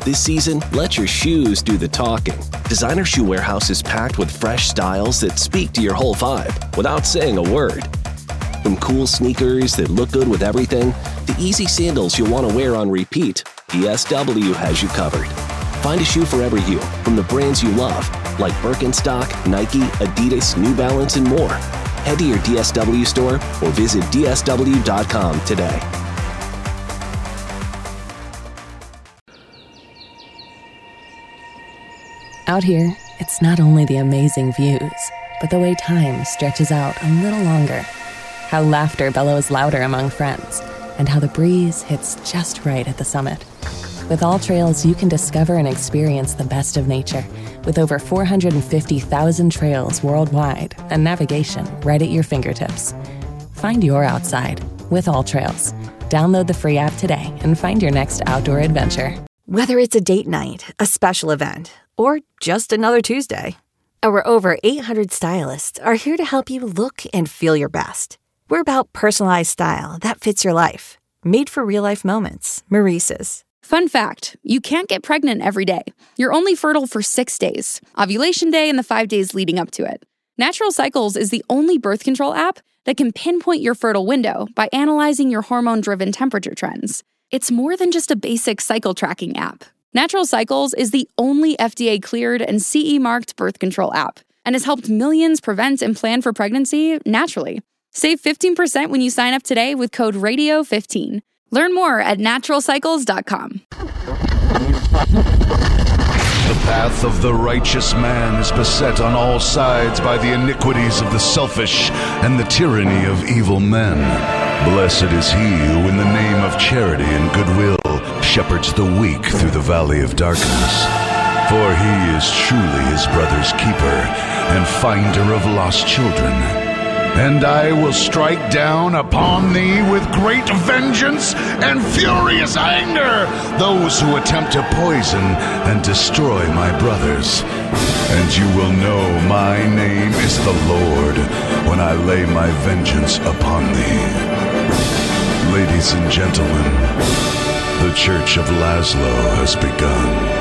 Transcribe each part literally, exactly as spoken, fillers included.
This season, let your shoes do the talking. Designer Shoe Warehouse is packed with fresh styles that speak to your whole vibe without saying a word. From cool sneakers that look good with everything, to easy sandals you'll want to wear on repeat, D S W has you covered. Find a shoe for every you from the brands you love, like Birkenstock, Nike, Adidas, New Balance, and more. Head to your D S W store or visit D S W dot com today. Out here, it's not only the amazing views, but the way time stretches out a little longer. How laughter bellows louder among friends, and how the breeze hits just right at the summit. With All Trails, you can discover and experience the best of nature with over four hundred fifty thousand trails worldwide and navigation right at your fingertips. Find your outside with All Trails. Download the free app today and find your next outdoor adventure. Whether it's a date night, a special event, or just another Tuesday, our over eight hundred stylists are here to help you look and feel your best. We're about personalized style that fits your life. Made for real-life moments. Maurice's. Fun fact, you can't get pregnant every day. You're only fertile for six days, ovulation day and the five days leading up to it. Natural Cycles is the only birth control app that can pinpoint your fertile window by analyzing your hormone-driven temperature trends. It's more than just a basic cycle tracking app. Natural Cycles is the only F D A-cleared and C E-marked birth control app and has helped millions prevent and plan for pregnancy naturally. Save fifteen percent when you sign up today with code radio fifteen. Learn more at natural cycles dot com. The path of the righteous man is beset on all sides by the iniquities of the selfish and the tyranny of evil men. Blessed is he who in the name of charity and goodwill shepherds the weak through the valley of darkness. For he is truly his brother's keeper and finder of lost children. And I will strike down upon thee with great vengeance and furious anger those who attempt to poison and destroy my brothers. And you will know my name is the Lord when I lay my vengeance upon thee. Ladies and gentlemen, the Church of Laszlo has begun.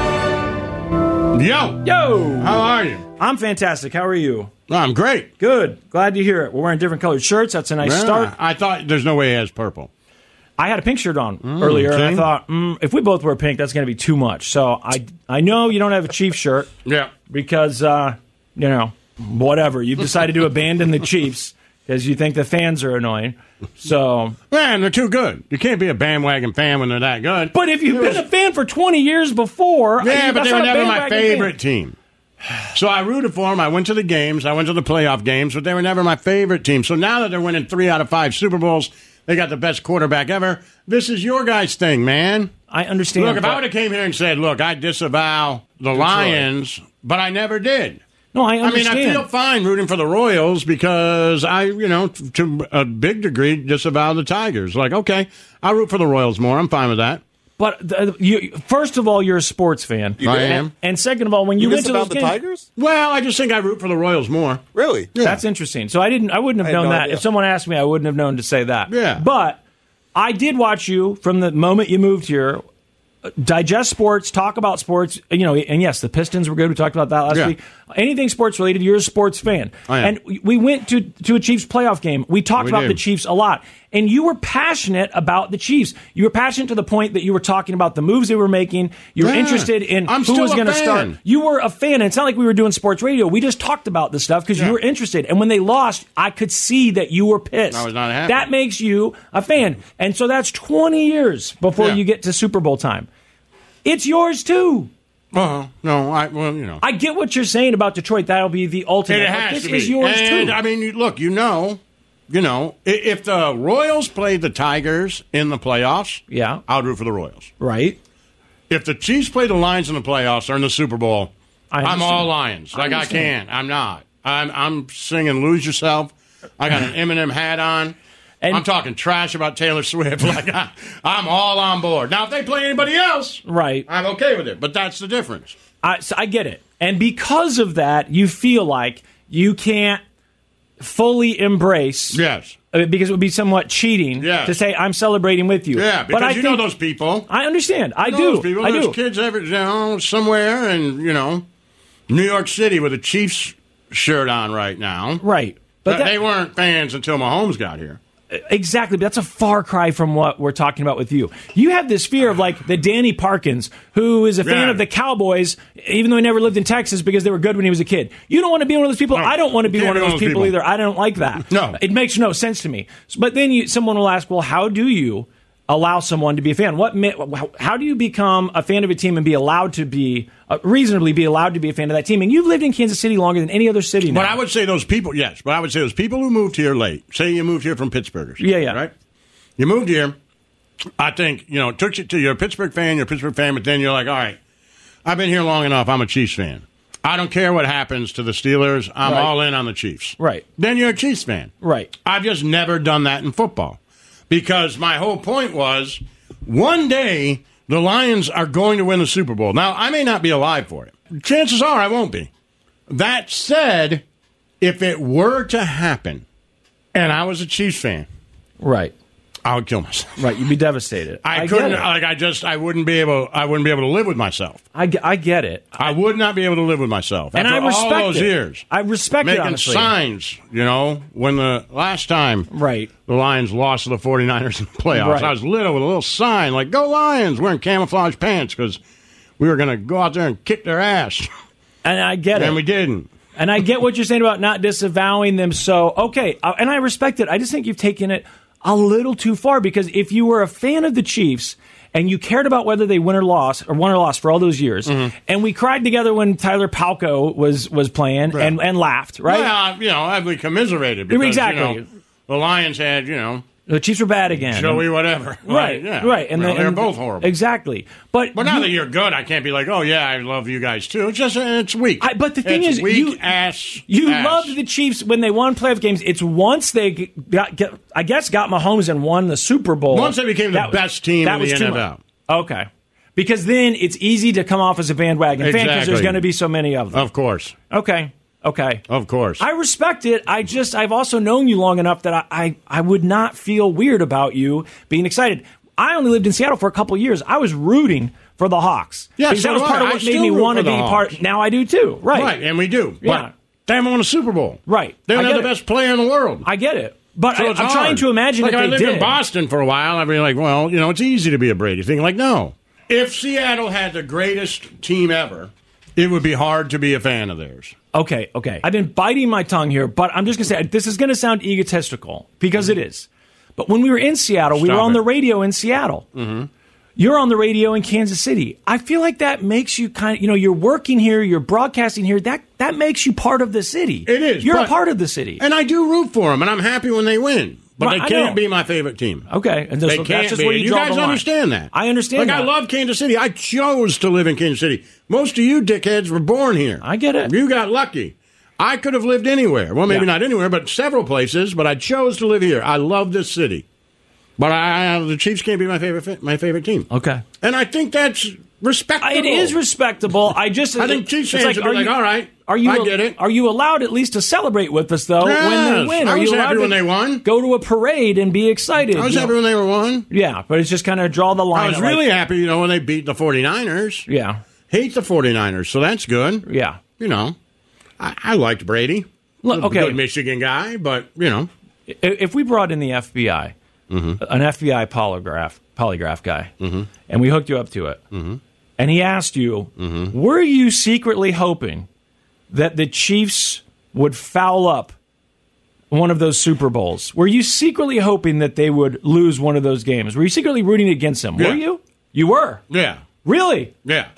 Yo! Yo! How are you? I'm fantastic. How are you? I'm great. Good. Glad to hear it. We're wearing different colored shirts. That's a nice Yeah, start. I thought there's no way he has purple. I had a pink shirt on Mm, earlier, and I see? thought, mm, if we both wear pink, that's going to be too much. So I, I know you don't have a Chiefs shirt. Yeah. Because, uh, you know, whatever. You've decided to abandon the Chiefs because you think the fans are annoying. So, Man, they're too good. You can't be a bandwagon fan when they're that good. but if you've been a fan for twenty years before, Yeah, I- but that's they were not a never my bandwagon favorite fan. team. So I rooted for them. I went to the games. I went to the playoff games, but they were never my favorite team. So now that they're winning three out of five Super Bowls, they got the best quarterback ever. This is your guys' thing, man. I understand. Look, if but- I would have came here and said, look, I disavow the Lions, but I never did. No, I I mean, understand. I feel fine rooting for the Royals because I, you know, t- to a big degree, disavow the Tigers. Like, okay, I'll root for the Royals more. I'm fine with that. But the, you, first of all, you're a sports fan. I am. And second of all, when you, You went to disavow those the games, Tigers? Well, I just think I root for the Royals more. Really? That's interesting. So I didn't. I wouldn't have I had known no that idea. if someone asked me. I wouldn't have known to say that. Yeah. But I did watch you from the moment you moved here. uh, Digest sports, talk about sports, you know, and yes, the Pistons were good. We talked about that last Yeah. week. Anything sports related, you're a sports fan. I am. And we- we went to to a Chiefs playoff game. We talked We about did. the Chiefs a lot. And you were passionate about the Chiefs. You were passionate to the point that you were talking about the moves they were making. You were Yeah. interested in I'm who still was a going to fan. start. You were a fan. And it's not like we were doing sports radio. We just talked about this stuff because Yeah. you were interested. And when they lost, I could see that you were pissed. I was not happy. That makes you a fan. And so that's twenty years before Yeah. you get to Super Bowl time. It's yours too. Well, no, I, well, you know. I get what you're saying about Detroit. That'll be the ultimate. It but has this to be. is yours and, too. I mean, you- look, you know, you know, i- if the Royals played the Tigers in the playoffs, yeah, I'll root for the Royals. right. If the Chiefs play the Lions in the playoffs or in the Super Bowl, I I'm understand. all Lions. I Like I, understand. can't. I'm not. I'm I'm singing "Lose Yourself." I got an Eminem hat on. And- I'm talking trash about Taylor Swift. Like I, I'm all on board. Now, if they play anybody else, Right. I'm okay with it. But that's the difference. I, so I get it. And because of that, you feel like you can't fully embrace Yes. uh, because it would be somewhat cheating Yes. to say I'm celebrating with you. Yeah, because but I you think, know those people. I understand. I You know do. Those people. I There's do. kids every, you know, somewhere in, you know, New York City with a Chiefs shirt on right now. Right. But But that, they weren't fans until Mahomes got here. Exactly, but that's a far cry from what we're talking about with you. You have this fear of like the Danny Parkins, who is a fan Yeah. of the Cowboys, even though he never lived in Texas because they were good when he was a kid. You don't want to be one of those people. No, I don't want to be can't one of those people, people. either. I don't like that. No. It makes no sense to me. But then you, someone will ask, well, how do you allow someone to be a fan? What? ma- How do you become a fan of a team and be allowed to be, uh, reasonably be allowed to be a fan of that team? And you've lived in Kansas City longer than any other city now. But I would say those people, yes, but I would say those people who moved here late, say you moved here from Pittsburgh or something, Yeah, yeah. right? You moved here, I think, you know, it took you to, you're a Pittsburgh fan, you're a Pittsburgh fan, but then you're like, all right, I've been here long enough, I'm a Chiefs fan. I don't care what happens to the Steelers, I'm Right. all in on the Chiefs. Right. Then you're a Chiefs fan. Right. I've just never done that in football. Because my whole point was, one day, the Lions are going to win the Super Bowl. Now, I may not be alive for it. Chances are I won't be. That said, if it were to happen, and I was a Chiefs fan, Right. I would kill myself. Right. You'd be devastated. I, I couldn't. Get it. Like I just. I wouldn't be able. I wouldn't be able to live with myself. I, ge- I get it. I would not be able to live with myself. And After I respect all those it. years. I respect it, making honestly. signs. You know, when the last time Right. the Lions lost to the 49ers in the playoffs, Right. I was little with a little sign like "Go Lions," wearing camouflage pants because we were going to go out there and kick their ass, And I get it. and we didn't. And I get what you're saying about not disavowing them. So, okay. Uh, and I respect it. I just think you've taken it a little too far because if you were a fan of the Chiefs and you cared about whether they win or lost or won or lost for all those years, Mm-hmm. and we cried together when Tyler Palco was was playing Right. and, and laughed, right? Well, you know, I'd be commiserated because Exactly. you know, the Lions had, you know, The Chiefs were bad again. Joey whatever. Right, yeah. right. And Well, the- they're and- both horrible. Exactly. But, But now you- that you're good, I can't be like, oh, yeah, I love you guys, too. It's just, it's weak. I- but the thing It's is, weak you- ass. You ass. loved the Chiefs when they won playoff games. It's once they got, get, I guess, got Mahomes and won the Super Bowl. Once they became the that- best team that in was the too N F much. L. Okay. Because then it's easy to come off as a bandwagon fan because Exactly. there's going to be so many of them. Of course. Okay. Okay. Of course. I respect it. I just, I've also known you long enough that I, I, I would not feel weird about you being excited. I only lived in Seattle for a couple years. I was rooting for the Hawks. Yeah, because so that was do part I. of I what made still me root want to for be the part. Hawks. Now I do too. Right. Right, and we do. Yeah. But they haven't won a Super Bowl. Right. They don't I have get the it. best player in the world. I get it. But So I, it's I'm hard. trying to imagine like if I they lived did. in Boston for a while. I'd be like, well, you know, it's easy to be a Brady thing. Like, no. If Seattle had the greatest team ever, it would be hard to be a fan of theirs. Okay, okay. I've been biting my tongue here, but I'm just going to say this is going to sound egotistical because it is. But when we were in Seattle, we Stop were on it. the radio in Seattle. Mm-hmm. You're on the radio in Kansas City. I feel like that makes you kind of, you know, you're working here, you're broadcasting here. That that makes you part of the city. It is. You're a but- part of the city. And I do root for them, and I'm happy when they win. But Right, I they can't know. be my favorite team. Okay, and They that's, can't that's just be. where you, You draw guys the line. understand that. I understand Like, that. I love Kansas City. I chose to live in Kansas City. Most of you dickheads were born here. I get it. You got lucky. I could have lived anywhere. Well, maybe Yeah. not anywhere, but several places. But I chose to live here. I love this city. But I, the Chiefs can't be my favorite my favorite team. Okay. And I think that's respectable. It is respectable. I just I think Chiefs it's fans would be are like, you- all right, are you I get it. Are you allowed at least to celebrate with us though when they Yes, win? I Are was you happy allowed when to they won. Go to a parade and be excited. I was you happy know? when they were won. Yeah, but it's just kind of draw the line. I was at, like- really happy, you know, when they beat the 49ers. yeah, Hate the 49ers, so that's good. yeah. You know, I, I liked Brady. Look, okay. Good Michigan guy, but, you know. I- If we brought in the F B I, Mm-hmm. an F B I polygraph polygraph guy, and we hooked you up to it, Mm-hmm. and he asked you, were you secretly hoping that the Chiefs would foul up one of those Super Bowls? Were you secretly hoping that they would lose one of those games? Were you secretly rooting against them? Yeah. Were you? You were? Yeah. Really? Yeah.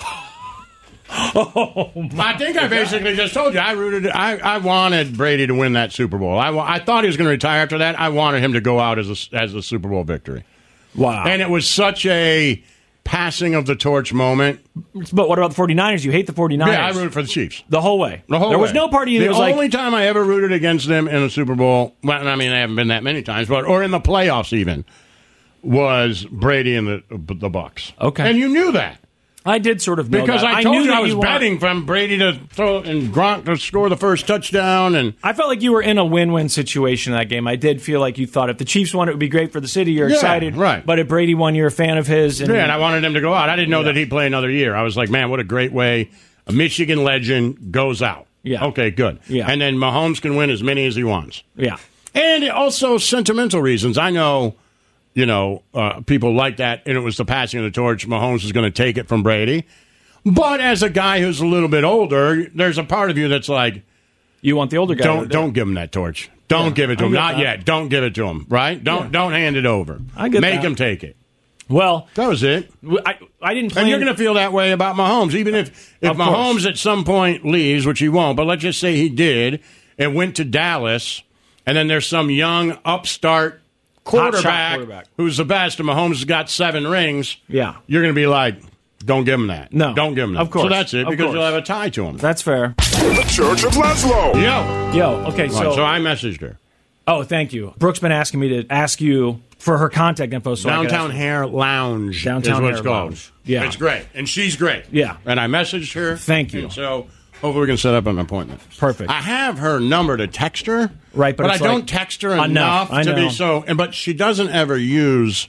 I think I basically just told you I rooted. I, I wanted Brady to win that Super Bowl. I, wa- I thought he was going to retire after that. I wanted him to go out as a, as a Super Bowl victory. Wow. And it was such a passing of the torch moment. But what about the 49ers? You hate the 49ers. Yeah, I rooted for the Chiefs. the whole way. The whole there way. was no party that the was like, only time I ever rooted against them in a Super Bowl. Well, I mean, they haven't been that many times, but or in the playoffs even was Brady and the the Bucks. Okay. and you knew that. I did sort of know because that. I told knew you that I was you betting weren't- from Brady to throw and Gronk to score the first touchdown, and I felt like you were in a win-win situation in that game. I did feel like you thought if the Chiefs won, it would be great for the city. You're Yeah, excited, right. But if Brady won, you're a fan of his. And yeah, and I wanted him to go out. I didn't know Yeah. that he'd play another year. I was like, man, what a great way a Michigan legend goes out. Yeah. Okay, good. Yeah. And then Mahomes can win as many as he wants. yeah, And also sentimental reasons. I know, you know, uh, people like that, and it was the passing of the torch. Mahomes is going to take it from Brady. But as a guy who's a little bit older, there's a part of you that's like, you want the older guy. don't to do don't it. give him that torch. Don't Yeah, give it to I him. get Not that. yet. Don't give it to him. Right? Don't Yeah. don't hand it over. I get Make that. him take it. Well, That was it. I, I didn't. Plan, And you're going to feel that way about Mahomes, even if if Of course. Mahomes at some point leaves, which he won't. But let's just say he did and went to Dallas, and then there's some young upstart quarterback, quarterback. who's the best, and Mahomes has got seven rings. Yeah. You're going to be like, don't give him that. No. Don't give him that. Of course. So that's it, Of because course. you'll have a tie to him. That's fair. The Church of Laszlo. Yo. Yo, okay, Right, so, so I messaged her. oh, thank you. Brooke's been asking me to ask you for her contact info. So I could Downtown ask- Hair Lounge Downtown is what Hair it's called. Lounge. Yeah. It's great. And she's great. Yeah. And I messaged her. Thank you. And so hopefully we can set up an appointment. Perfect. I have her number to text her. Right, but but I it's don't like- text her Enough, enough, I to know. be so. And but she doesn't ever use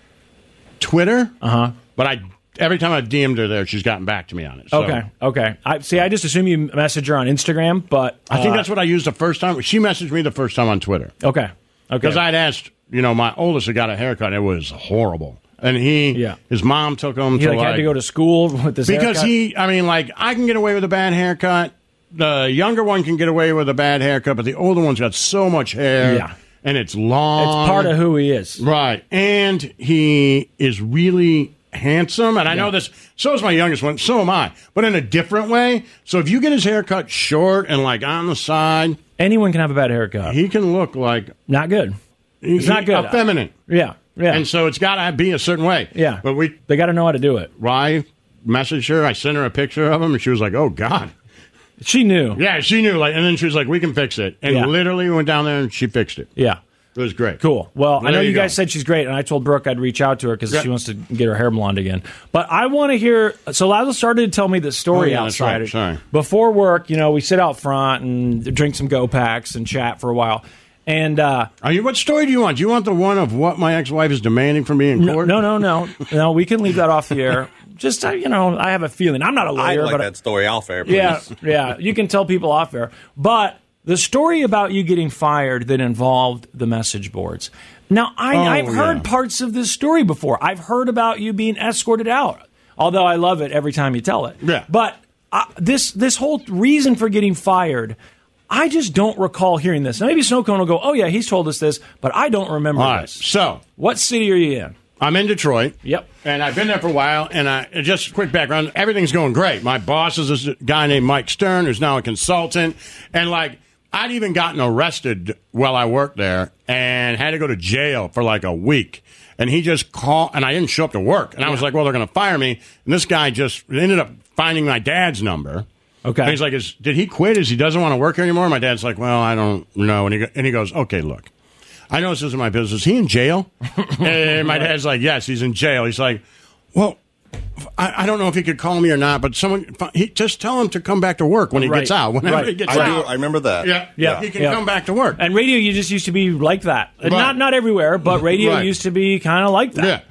Twitter. Uh Uh-huh. But I every time I've D M'd her there, she's gotten back to me on it. So Okay, okay. I see. I just assume you message her on Instagram, but I think uh, that's what I used the first time. She messaged me the first time on Twitter. okay. Okay. Because I'd asked, you know, my oldest had got a haircut. And it was horrible. And he, Yeah. his mom took him he to like, like, had to go to school with this because haircut? he, I mean, like, I can get away with a bad haircut. The younger one can get away with a bad haircut, but the older one's got so much hair. Yeah. And it's long. It's part of who he is. Right. And he is really handsome. And I know this, so is my youngest one. So am I. But in a different way. So if you get his hair cut short and like on the side, Anyone can have a bad haircut. he can look like Not good. It's he- not good. effeminate. Yeah. Yeah. And so it's got to be a certain way. yeah. But we, they got to know how to do it. I messaged her. I sent her a picture of him, and she was like, "Oh God." She knew. Yeah, she knew. Like, and then she was like, "We can fix it." And Yeah. literally we went down there and she fixed it. Yeah. It was great. Cool. Well, I There know you you guys go. said she's great, and I told Brooke I'd reach out to her because Yeah. she wants to get her hair blonde again. But I want to hear. So Lazo started to tell me the story Oh, yeah, that's outside. right. Sorry. Before work, you know, we sit out front and drink some Go Packs and chat for a while. And uh, Are you? What story do you want? Do you want the one of what my ex-wife is demanding from me in no, court? no, no, no, no. We can leave that off the air. Just uh, you know, I have a feeling. I'm not a I'd lawyer, like but that story off air, please. yeah, yeah. You can tell people off air. But the story about you getting fired that involved the message boards. Now, I, Oh, I've heard yeah. parts of this story before. I've heard about you being escorted out, although I love it every time you tell it. Yeah. But uh, this this whole reason for getting fired, I just don't recall hearing this. Now, maybe Snowcone will go, oh, yeah, he's told us this, but I don't remember All right. this. So What city are you in? I'm in Detroit. Yep. And I've been there for a while. And I just quick background. Everything's going great. My boss is this guy named Mike Stern, who's now a consultant. And like, I'd even gotten arrested while I worked there and had to go to jail for like a week. And he just called, and I didn't show up to work. And I was like, well, they're going to fire me. And this guy just ended up finding my dad's number. Okay. And he's like, is, did he quit? Is he doesn't want to work here anymore? My dad's like, well, I don't know. And he, go- and he goes, okay, look, I know this isn't my business. Is he in jail? And my dad's like, yes, he's in jail. He's like, well, I, I don't know if he could call me or not, but someone, he, just tell him to come back to work when he Right. gets out. Whenever Right. he gets I, out. do, I remember that. Yeah, Yeah. he can Yeah. come back to work. And radio, you just used to be like that. Right. Not not everywhere, but radio Right. used to be kind of like that. Yeah.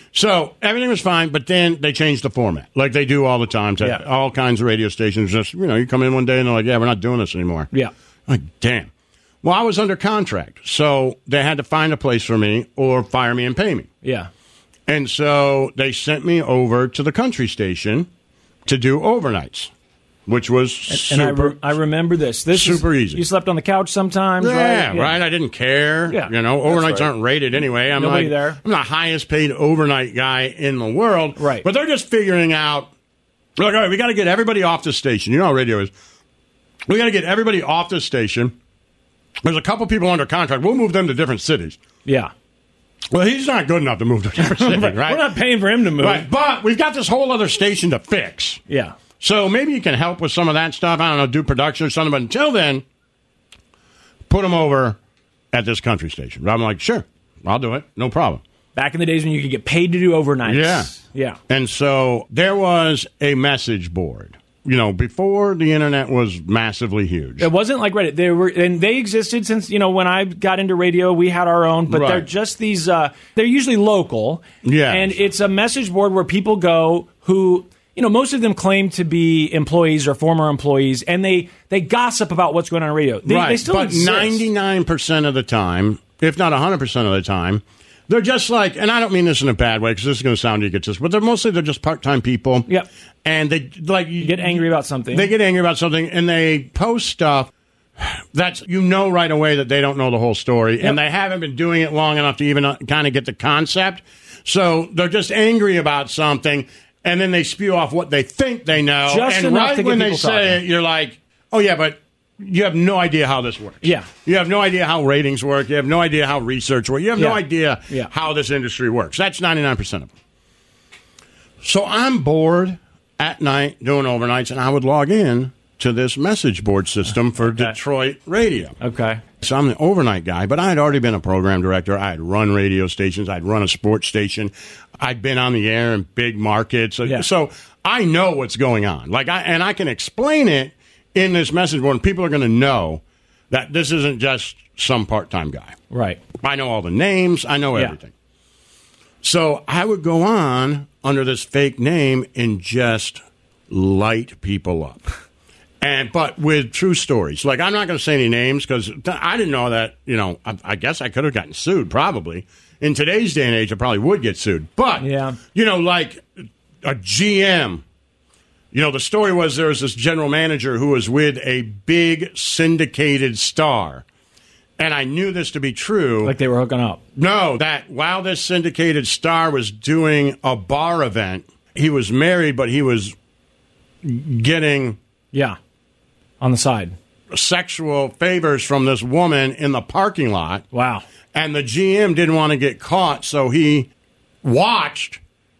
So everything was fine, but then they changed the format, like they do all the time. To Yeah. all kinds of radio stations, just you know, you come in one day and they're like, "Yeah, we're not doing this anymore." Yeah. Like, damn. Well, I was under contract, so they had to find a place for me or fire me and pay me. Yeah. And so they sent me over to the country station to do overnights, which was And I, super. re- I remember this. This is- super easy. You slept on the couch sometimes, yeah, right? right. I didn't care. Yeah. You know, overnights right. aren't rated anyway. I'm Nobody like, there. I'm the highest paid overnight guy in the world. Right. But they're just figuring out. Look, all right, we got to get everybody off the station. You know how radio is. We got to get everybody off the station. There's a couple people under contract. We'll move them to different cities. Yeah. Well, he's not good enough to move to a different city, right? We're not paying for him to move. Right. But we've got this whole other station to fix. Yeah. So maybe you can help with some of that stuff. I don't know, do production or something. But until then, put them over at this country station. I'm like, sure, I'll do it. No problem. Back in the days when you could get paid to do overnights. Yeah. Yeah. And so there was a message board, you know, before the internet was massively huge. It wasn't like Reddit. They were, and they existed since, you know, when I got into radio, we had our own, but Right. they're just these, uh, they're usually local. Yes. And it's a message board where people go who, you know, most of them claim to be employees or former employees, and they, they gossip about what's going on on radio. They, right. they still but exist. ninety-nine percent of the time, if not one hundred percent of the time, they're just like, and I don't mean this in a bad way because this is going to sound egotist, but they're mostly they're just part-time people. Yep. And they like You get angry about something. They get angry about something, and they post stuff that's you know right away that they don't know the whole story, Yep. and they haven't been doing it long enough to even uh, kind of get the concept. So they're just angry about something, and then they spew off what they think they know. Just and enough right to get when they people say talking. it, you're like, oh yeah, but you have no idea how this works. Yeah. You have no idea how ratings work. You have no idea how research works. You have Yeah. no idea Yeah. how this industry works. That's ninety-nine percent of them. So I'm bored at night doing overnights, and I would log in to this message board system for Okay. Detroit radio. Okay. So I'm the overnight guy, but I had already been a program director. I had run radio stations. I'd run a sports station. I'd been on the air in big markets. So, Yeah. so I know what's going on. Like I and I can explain it in this message board, and people are going to know that this isn't just some part-time guy. Right. I know all the names. I know Yeah. everything. So I would go on under this fake name and just light people up. And but with true stories. Like, I'm not going to say any names because I didn't know that, you know, I, I guess I could have gotten sued probably. In today's day and age, I probably would get sued. But, Yeah. you know, like a G M. You know, the story was there was this general manager who was with a big syndicated star. And I knew this to be true. Like they were hooking up. No, that while this syndicated star was doing a bar event, he was married, but he was getting Yeah. On the side. sexual favors from this woman in the parking lot. Wow. And the G M didn't want to get caught, so he watched.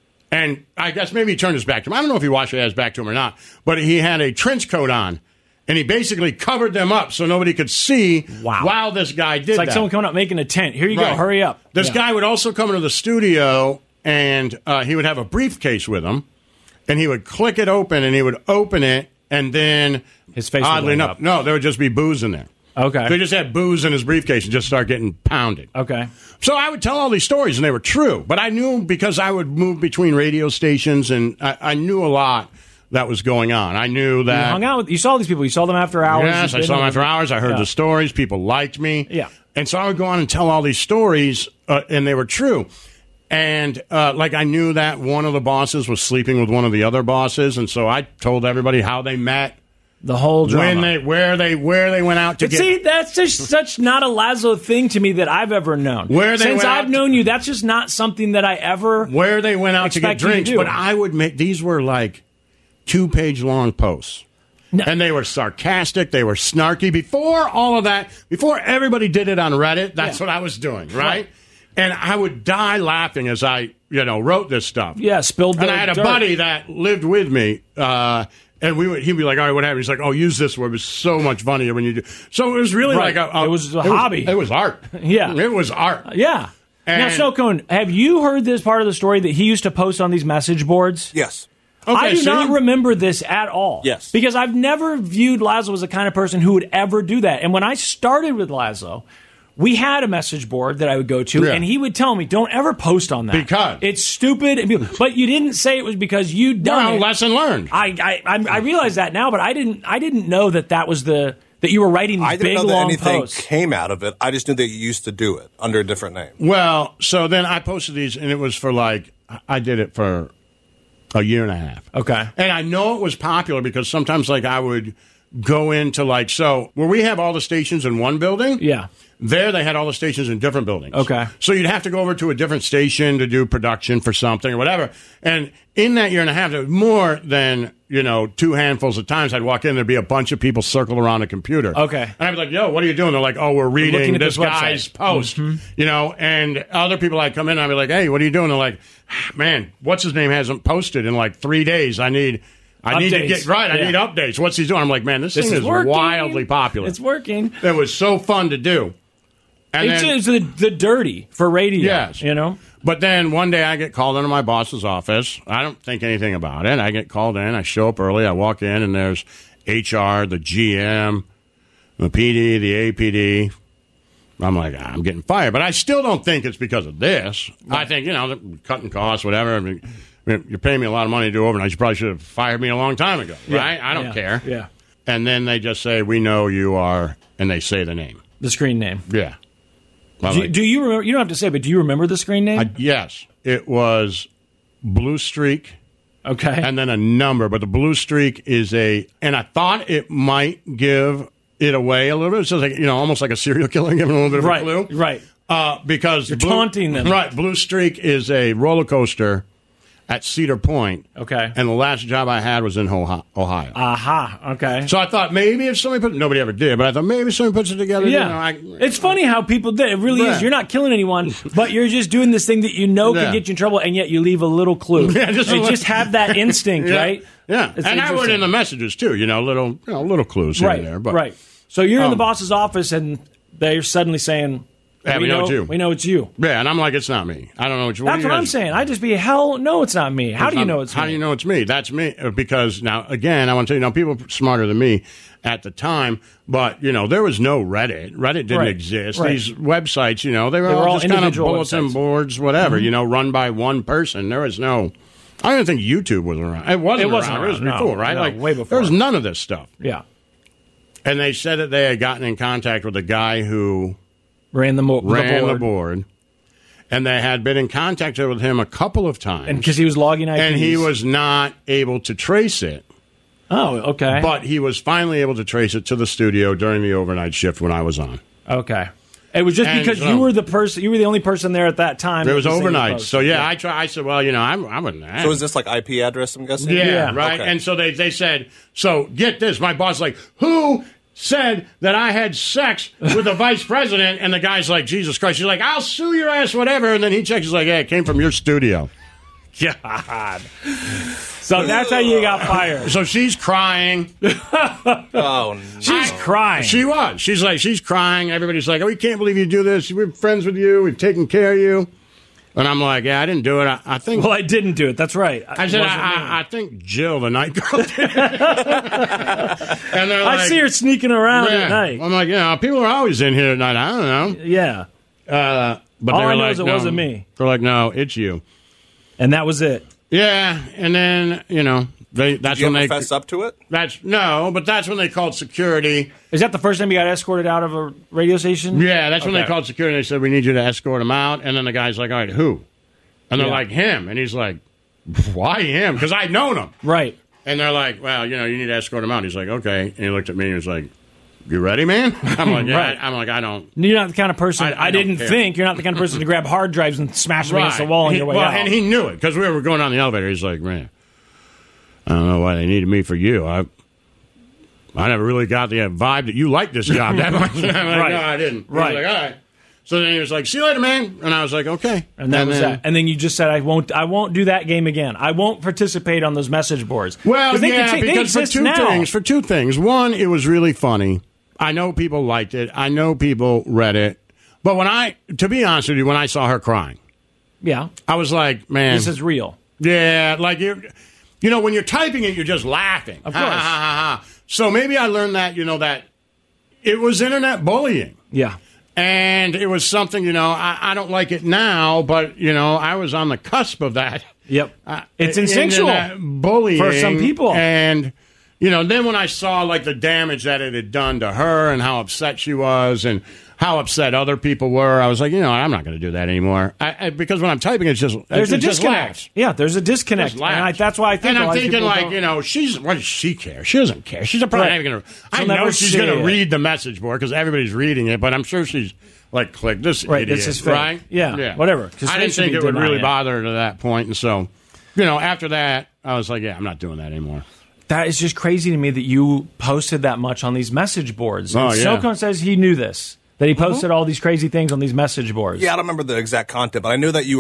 And I guess maybe he turned his back to him. I don't know if he watched his back to him or not, but he had a trench coat on. And he basically covered them up so nobody could see Wow. while this guy did It's like that. someone coming up making a tent. Here you Right. go. Hurry up. This Yeah. guy would also come into the studio, and uh, he would have a briefcase with him, and he would click it open, and he would open it, and then His face would oddly light enough, up. no, there would just be booze in there. Okay. They just had booze in his briefcase and just start getting pounded. Okay. So I would tell all these stories, and they were true. But I knew because I would move between radio stations, and I, I knew a lot that was going on. I knew You that. hung out with, you saw these people. You saw them after hours. Yes, You I did saw them them. after hours. I heard Yeah. the stories. People liked me. Yeah. And so I would go on and tell all these stories, uh, and they were true. And, uh, like, I knew that one of the bosses was sleeping with one of the other bosses, and so I told everybody how they met, The whole drama. when they, where they, where they went out to But get. see, that's just such not a Lazo thing to me that I've ever known. Where they Since went I've out- known you, that's just not something that I ever. where they went out to get expect you to drinks. do. But I would make these were like two page long posts. No. And they were sarcastic, they were snarky. Before all of that, before everybody did it on Reddit, that's Yeah. what I was doing, right? Right. And I would die laughing as I, you know, wrote this stuff. Yeah, spilled And the I had a dirt. buddy that lived with me, uh, and we would, he'd be like, all right, what happened? He's like, oh, use this word. It was so much funnier when you do. So it was really Right. like a, a- It was a hobby. It was art. Yeah. It was art. Yeah. now, And- Snow Cone, have you heard this part of the story that he used to post on these message boards? Yes. Okay, I do so not you- remember this at all. Yes. Because I've never viewed Lazo as the kind of person who would ever do that. And when I started with Lazo, we had a message board that I would go to, Yeah. and he would tell me, don't ever post on that. Because? It's stupid. and people- But you didn't say it was because you'd done Well, it. lesson learned. I, I, I, I realize that now, but I didn't, I didn't know that that was the, that you were writing these I didn't big, know that long anything posts. came out of it. I just knew that you used to do it under a different name. Well, so then I posted these, and it was for like, I did it for a year and a half. Okay. And I know it was popular because sometimes, like, I would go into, like, so where we have all the stations in one building. Yeah. There, they had all the stations in different buildings. Okay. So you'd have to go over to a different station to do production for something or whatever. And in that year and a half, there was more than, you know, two handfuls of times I'd walk in, there'd be a bunch of people circled around a computer. Okay. And I'd be like, yo, what are you doing? They're like, oh, we're looking reading at this, this guy's website. post. You know, and other people I'd come in and I'd be like, hey, what are you doing? They're like, man, what's his name hasn't posted in like three days. I need... I need to Updates. get right. I Yeah. need updates. What's he doing? I'm like, man, this, This thing is is working. wildly popular. It's working. It was so fun to do. And it's then, just the, the dirty for radio. Yes. You know? But then one day I get called into my boss's office. I don't think anything about it. I get called in. I show up early. I walk in, and there's H R, the G M, the P D, the A P D. I'm like, ah, I'm getting fired. But I still don't think it's because of this. Right. I think, you know, cutting costs, whatever. I mean, you're paying me a lot of money to do overnight. You probably should have fired me a long time ago, right? Yeah. I don't yeah. care. Yeah. And then they just say, we know you are, and they say the name. The screen name. Yeah. Do, like, do you remember? You don't have to say, but do you remember the screen name? I, yes. It was Blue Streak. Okay. And then a number, but the Blue Streak is a, and I thought it might give it away a little bit. So it's like, you know, almost like a serial killer giving a little bit of right, a clue. Right. Uh, because you're Blue, taunting them. Right. Blue Streak is a roller coaster at Cedar Point. Okay. And the last job I had was in Ohio. Aha. Okay. So I thought maybe if somebody put, nobody ever did, but I thought maybe somebody puts it together. Yeah. You know, I, it's funny how people do. It really yeah. is. You're not killing anyone, but you're just doing this thing that you know yeah. can get you in trouble, and yet you leave a little clue. Yeah, just, and little, just have that instinct, yeah. right? Yeah. It's and I wrote in the messages, too, you know, little, you know, little clues here right, and there. But, right. So you're um, in the boss's office, and they're suddenly saying, yeah, we, we know, know it's you. We know it's you. Yeah, and I'm like, it's not me. I don't know what you. That's what, what you I'm guys, saying. I just be, hell, no, it's not me. How do you know it's How me? do you know it's me? That's me. Because now, again, I want to tell you, now people are smarter than me at the time, but, you know, there was no Reddit. Reddit didn't right. exist. Right. These websites, you know, they were, they were all, all just kind of individual bulletin websites. boards, whatever, Mm-hmm. you know, run by one person. There was no, I don't even think YouTube was around. It wasn't, it wasn't around. around. It was no, before, right? No, like, way before. there was none of this stuff. Yeah. And they said that they had gotten in contact with a guy who ran the, mo- ran the board. the board. And they had been in contact with him a couple of times. And because he was logging I Ps. And he was not able to trace it. Oh, okay. But he was finally able to trace it to the studio during the overnight shift when I was on. Okay. It was just And because so, you were the person, you were the only person there at that time. It was overnight. Post. So, yeah, yeah, I try. I said, well, you know, I'm, I wouldn't have. So is this like I P address, I'm guessing? Yeah, Yeah. right. Okay. And so they, they said, so get this. My boss like, who said that I had sex with the vice president? And the guy's like, Jesus Christ. He's like, I'll sue your ass, whatever. And then he checks. He's like, yeah, it came from your studio. God. So that's how you got fired. So she's crying. Oh, no. She's crying. She was. She's like, she's crying. Everybody's like, oh, we can't believe you do this. We're friends with you. We've taken care of you. And I'm like, yeah, I didn't do it. I, I think. Well, I didn't do it. That's right. I said, I, I, I think Jill, the night girl, did it. And they're like, I see her sneaking around yeah. at night. I'm like, you know, people are always in here at night. I don't know. Yeah. Uh, but All they were I know like, is it no. wasn't me. They're like, no, it's you. And that was it. Yeah, and then you know they. That's Did you when ever they fess up to it? That's no, but that's when they called security. Is that the first time you got escorted out of a radio station? Yeah, that's when they Okay. called security. They said we need you to escort him out, and then the guy's like, all right, who? And they're Yeah. like, him, and he's like, why him? Because I'd known him. Right. And they're like, well, you know, you need to escort him out. He's like, okay. And he looked at me and he was like, you ready, man? I'm like, yeah. Right. I'm like, I don't. You're not the kind of person. I- I, I don't didn't care. think you're not the kind of person to grab hard drives and smash them against the wall on He- your way well, out. and he knew it because we were going down the elevator. He's like, man, I don't know why they needed me for you. I I never really got the vibe that you liked this job that much. I'm like, Right. no, I didn't. He was Right. like, all right. So then he was like, see you later, man. And I was like, okay. and that was then, that. And then you just said, "I won't. I won't do that game again. I won't participate on those message boards." Well, they yeah, conti- they because for exist two now. things. For two things. One, it was really funny. I know people liked it. I know people read it. But when I, to be honest with you, when I saw her crying, Yeah, I was like, man, this is real. yeah, like you, you know, when you're typing it, you're just laughing. Of Ha, ha, course. ha, ha, ha. So maybe I learned that, you know, that it was internet bullying. Yeah. And it was something, you know, I, I don't like it now, but, you know, I was on the cusp of that. Yep. Uh, It's instinctual internet bullying for some people. And, you know, then when I saw, like, the damage that it had done to her and how upset she was and how upset other people were, I was like, you know, I'm not going to do that anymore. I, I, because when I'm typing, it's just There's it a just disconnect. laughs. Yeah, there's a disconnect. Just And I, laughs. that's why I think And a I'm lot of thinking, people like, don't- you know, she's, what does she care? She doesn't care. She's probably Right. not even going to, I She'll know never she's see going to it. read the message board because everybody's reading it, but I'm sure she's like, click this Right, idiot, this is fake. right? Yeah, whatever. 'Cause I they didn't should think be it would denying really it. bother her to that point, and so, you know, after that, I was like, yeah, I'm not doing that anymore. That is just crazy to me that you posted that much on these message boards. Oh, And yeah. Socon says he knew this, that he posted all these crazy things on these message boards. Yeah, I don't remember the exact content, but I knew that you were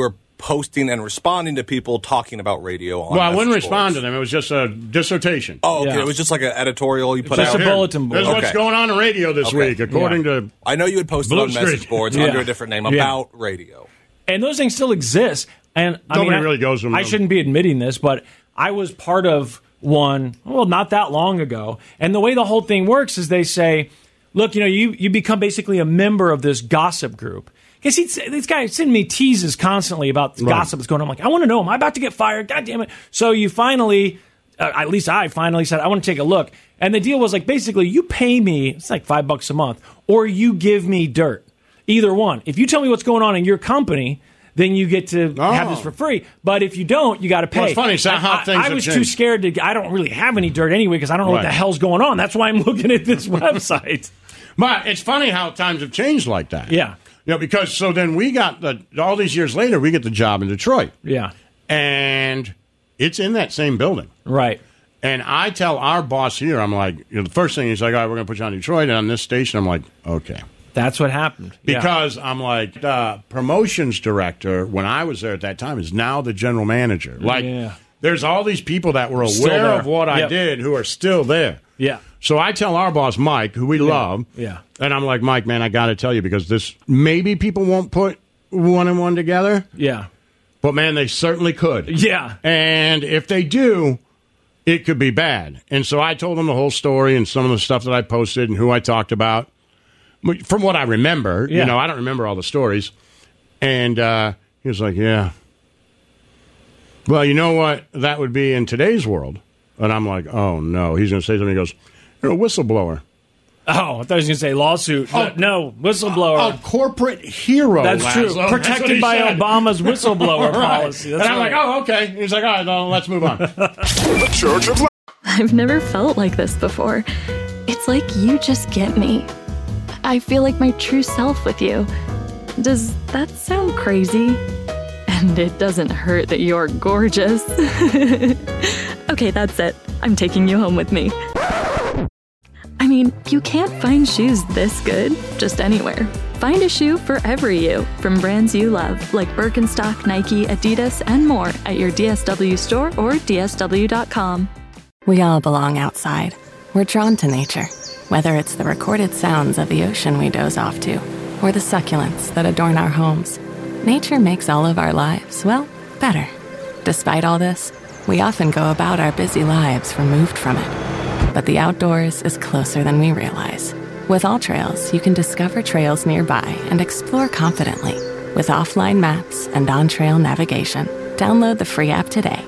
posting and responding to people talking about radio on Well, I wouldn't message respond boards. to them. It was just a dissertation. Oh, okay. Yeah. It was just like an editorial you put Just out. a bulletin board. This is what's Okay. going on in radio this Okay. week, according Yeah. to... I know you had posted Blue on message Street. boards Yeah. under a different name Yeah. about radio. And those things still exist. And I Nobody mean, I- really goes to them. I shouldn't be admitting this, but I was part of one, well, not that long ago. And the way the whole thing works is they say, look, you know, you, you become basically a member of this gossip group. Because this guy sending me teases constantly about the Right. gossip that's going on. I'm like, I want to know, am I about to get fired? God damn it. So you finally, uh, at least I finally said, I want to take a look. And the deal was like, basically, you pay me, it's like five bucks a month, or you give me dirt. Either one. If you tell me what's going on in your company, then you get to Oh. have this for free. But if you don't, you got to pay. Well, it's funny, it's not how I, things I, I have was too changed. scared to. I don't really have any dirt anyway because I don't know what Right. the hell's going on. That's why I'm looking at this website. But it's funny how times have changed like that. Yeah. You know, because so then we got the, all these years later, we get the job in Detroit. Yeah. And it's in that same building. Right. And I tell our boss here, I'm like, you know, the first thing he's like, all right, we're going to put you on Detroit and on this station. I'm like, okay. That's what happened. Yeah. Because I'm like, the promotions director, when I was there at that time, is now the general manager. Like, Yeah. there's all these people that were Still aware there. of what I Yep. did who are still there. Yeah. So I tell our boss, Mike, who we love, Yeah. and I'm like, Mike, man, I got to tell you, because this, maybe people won't put one and one together, Yeah. but man, they certainly could. Yeah. And if they do, it could be bad. And so I told him the whole story and some of the stuff that I posted and who I talked about. From what I remember, Yeah. you know, I don't remember all the stories. And uh, he was like, yeah. Well, you know what that would be in today's world? And I'm like, oh, no. He's going to say something. He goes, you're a whistleblower. Oh, I thought he was going to say lawsuit. Oh. No, whistleblower. A corporate hero. That's Laszlo. true. That's what Protected he by said. Obama's whistleblower Right. policy. And That's I'm right. like, oh, okay. He's like, all right, well, let's move on. The Church of I've never felt like this before. It's like you just get me. I feel like my true self with you. Does that sound crazy? And it doesn't hurt that you're gorgeous. Okay, that's it. I'm taking you home with me. I mean, you can't find shoes this good just anywhere. Find a shoe for every you from brands you love, like Birkenstock, Nike, Adidas, and more at your D S W store or D S W dot com. We all belong outside. We're drawn to nature, whether it's the recorded sounds of the ocean we doze off to, or the succulents that adorn our homes. Nature makes all of our lives, well, better. Despite all this, we often go about our busy lives removed from it. But the outdoors is closer than we realize. With AllTrails, you can discover trails nearby and explore confidently. With offline maps and on-trail navigation, download the free app today.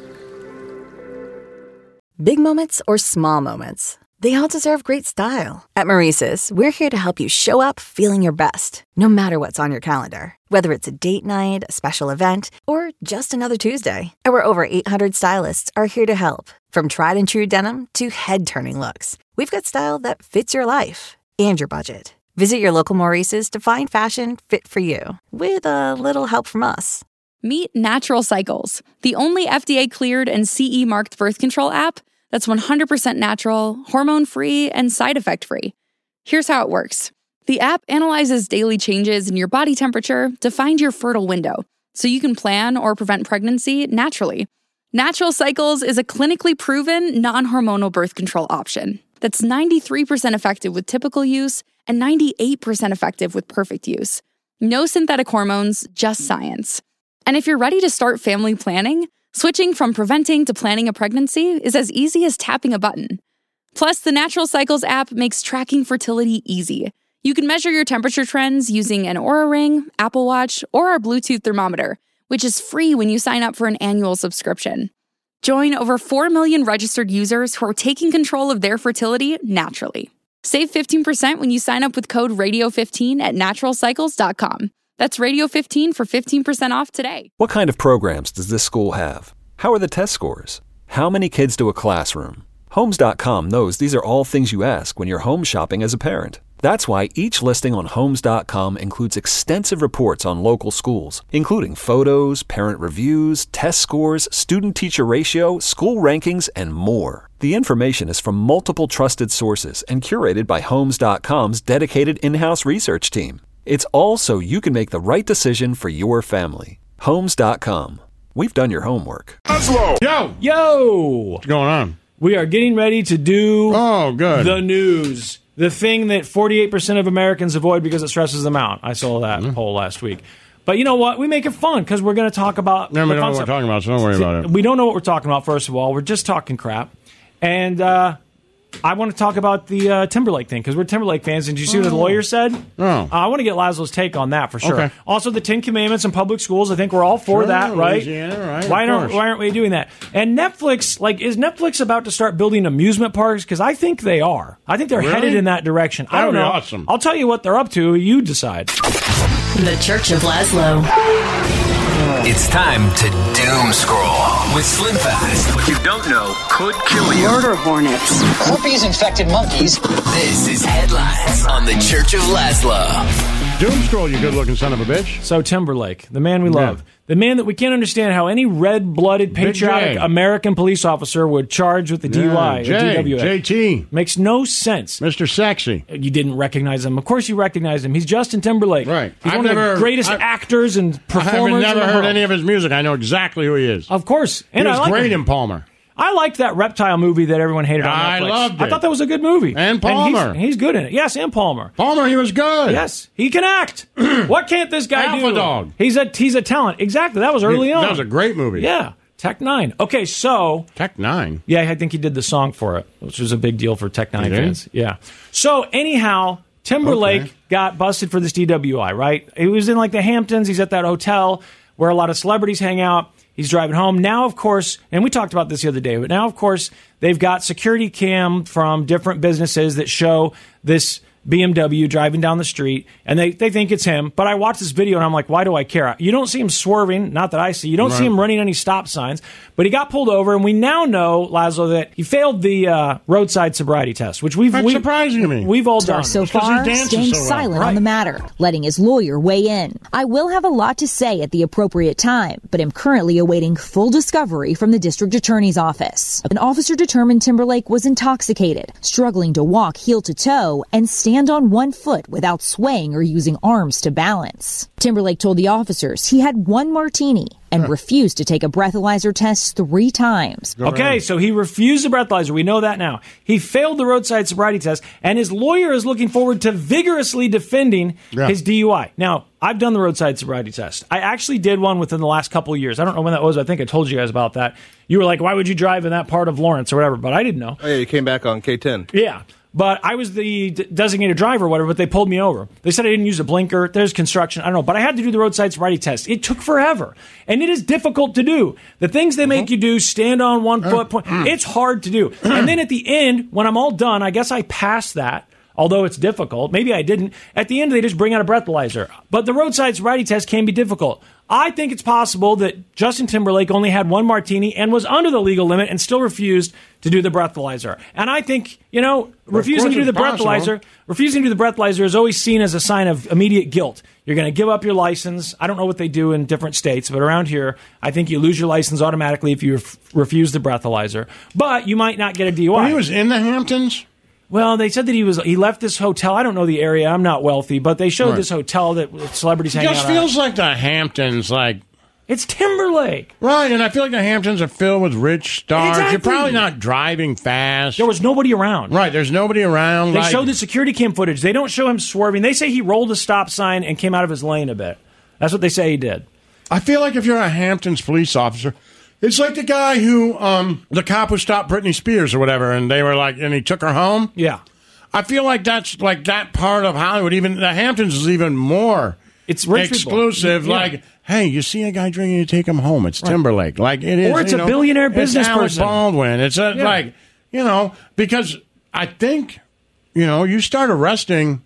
Big moments or small moments, they all deserve great style. At Maurice's, we're here to help you show up feeling your best, no matter what's on your calendar. Whether it's a date night, a special event, or just another Tuesday, our over eight hundred stylists are here to help. From tried and true denim to head-turning looks, we've got style that fits your life and your budget. Visit your local Maurice's to find fashion fit for you, with a little help from us. Meet Natural Cycles, the only F D A-cleared and C E-marked birth control app that's one hundred percent natural, hormone-free, and side effect-free. Here's how it works. The app analyzes daily changes in your body temperature to find your fertile window, so you can plan or prevent pregnancy naturally. Natural Cycles is a clinically proven, non-hormonal birth control option that's ninety-three percent effective with typical use and ninety-eight percent effective with perfect use. No synthetic hormones, just science. And if you're ready to start family planning, switching from preventing to planning a pregnancy is as easy as tapping a button. Plus, the Natural Cycles app makes tracking fertility easy. You can measure your temperature trends using an Oura Ring, Apple Watch, or our Bluetooth thermometer, which is free when you sign up for an annual subscription. Join over four million registered users who are taking control of their fertility naturally. Save fifteen percent when you sign up with code radio fifteen at natural cycles dot com. That's radio fifteen for fifteen percent off today. What kind of programs does this school have? How are the test scores? How many kids do a classroom? Homes dot com knows these are all things you ask when you're home shopping as a parent. That's why each listing on Homes dot com includes extensive reports on local schools, including photos, parent reviews, test scores, student-teacher ratio, school rankings, and more. The information is from multiple trusted sources and curated by Homes dot com's dedicated in-house research team. It's all so you can make the right decision for your family. Homes dot com. We've done your homework. Laszlo. Yo! Yo! What's going on? We are getting ready to do oh, good. the news. The thing that forty-eight percent of Americans avoid because it stresses them out. I saw that mm-hmm. poll last week. But you know what? We make it fun because we're going to talk about... No, we don't know what we're talking about, so don't worry about it. We don't know what we're talking about, first of all. We're just talking crap. And uh, I want to talk about the uh, Timberlake thing because we're Timberlake fans. Did you see oh. what the lawyer said? Oh. Uh, I want to get Laszlo's take on that for sure. Okay. Also, the Ten Commandments in public schools. I think we're all for sure, that, right? Louisiana, right? Why aren't, why aren't we doing that? And Netflix, like, is Netflix about to start building amusement parks? Because I think they are. I think they're really? headed in that direction. That I don't would be know. Awesome. I'll tell you what they're up to. You decide. The Church of Laszlo. It's time to doom scroll with Slim Fast. What you don't know could kill you. Murder hornets. Herpes-infected monkeys. This is Headlines on the Church of Laszlo. Doom scroll, you good-looking son of a bitch. So Timberlake, the man we love. Yeah. The man that we can't understand how any red-blooded, patriotic American police officer would charge with the D U I. Yeah, J, or D W A. J T. Makes no sense. Mister Sexy. You didn't recognize him. Of course you recognize him. He's Justin Timberlake. Right. He's I've one never, of the greatest I've, actors and performers. I've never in the heard world. any of his music. I know exactly who he is. Of course. And he was I like great him. in Palmer. I liked that Reptile movie that everyone hated on I Netflix. loved it. I thought that was a good movie. And Palmer. And he's, he's good in it. Yes, and Palmer. Palmer, he was good. Yes, he can act. What can't this guy Alpha do? Dog. He's a he's a talent. Exactly. That was early he, on. That was a great movie. Yeah. Tech Nine. Okay, so Tech Nine. Yeah, I think he did the song for it, which was a big deal for Tech Nine fans. Yeah. So anyhow, Timberlake okay. got busted for this D W I. Right? He was in like the Hamptons. He's at that hotel where a lot of celebrities hang out. He's driving home. Now, of course, and we talked about this the other day, but now, of course, they've got security cam from different businesses that show this B M W driving down the street, and they, they think it's him. But I watched this video, and I'm like, why do I care? You don't see him swerving, not that I see. You don't right. see him running any stop signs. But he got pulled over, and we now know, Laszlo, that he failed the uh, roadside sobriety test, which we've... That's we, surprising to me. We've all done. So far, staying so well. silent right. on the matter, letting his lawyer weigh in. I will have a lot to say at the appropriate time, but am currently awaiting full discovery from the district attorney's office. An officer determined Timberlake was intoxicated, struggling to walk heel to toe and stand on one foot without swaying or using arms to balance. Timberlake told the officers he had one martini and huh. refused to take a breathalyzer test three times. Okay, so he refused the breathalyzer. We know that now. He failed the roadside sobriety test, and his lawyer is looking forward to vigorously defending yeah. his D U I. Now, I've done the roadside sobriety test. I actually did one within the last couple of years. I don't know when that was. I think I told you guys about that. You were like, why would you drive in that part of Lawrence or whatever? But I didn't know. Oh, yeah, you came back on K ten. Yeah. But I was the designated driver or whatever, but they pulled me over. They said I didn't use a blinker. There's construction. I don't know. But I had to do the roadside sobriety test. It took forever. And it is difficult to do. The things they make you do, stand on one foot, point, it's hard to do. And then at the end, when I'm all done, I guess I passed that. Although it's difficult. Maybe I didn't. At the end, they just bring out a breathalyzer. But the roadside sobriety test can be difficult. I think it's possible that Justin Timberlake only had one martini and was under the legal limit and still refused to do the breathalyzer. And I think, you know, well, refusing to do the possible. breathalyzer, refusing to do the breathalyzer is always seen as a sign of immediate guilt. You're going to give up your license. I don't know what they do in different states, but around here, I think you lose your license automatically if you ref- refuse the breathalyzer. But you might not get a D U I. Well, he was in the Hamptons? Well, they said that he was. He left this hotel. I don't know the area. I'm not wealthy, but they showed right. this hotel that celebrities hang out. It just feels at. like the Hamptons, like it's Timberlake, right? And I feel like the Hamptons are filled with rich stars. Exactly. You're probably not driving fast. There was nobody around. Right? There's nobody around. They like, showed the security cam footage. They don't show him swerving. They say he rolled a stop sign and came out of his lane a bit. That's what they say he did. I feel like if you're a Hamptons police officer. It's like the guy who, um, the cop who stopped Britney Spears or whatever, and they were like, and he took her home. Yeah. I feel like that's like that part of Hollywood. Even the Hamptons is even more it's rich exclusive. People. Like, yeah. hey, you see a guy drinking, you take him home. It's right. Timberlake. Like it is, or it's you a know, billionaire business it's Alec person. Baldwin. It's a, yeah. like you know because I think you know you start arresting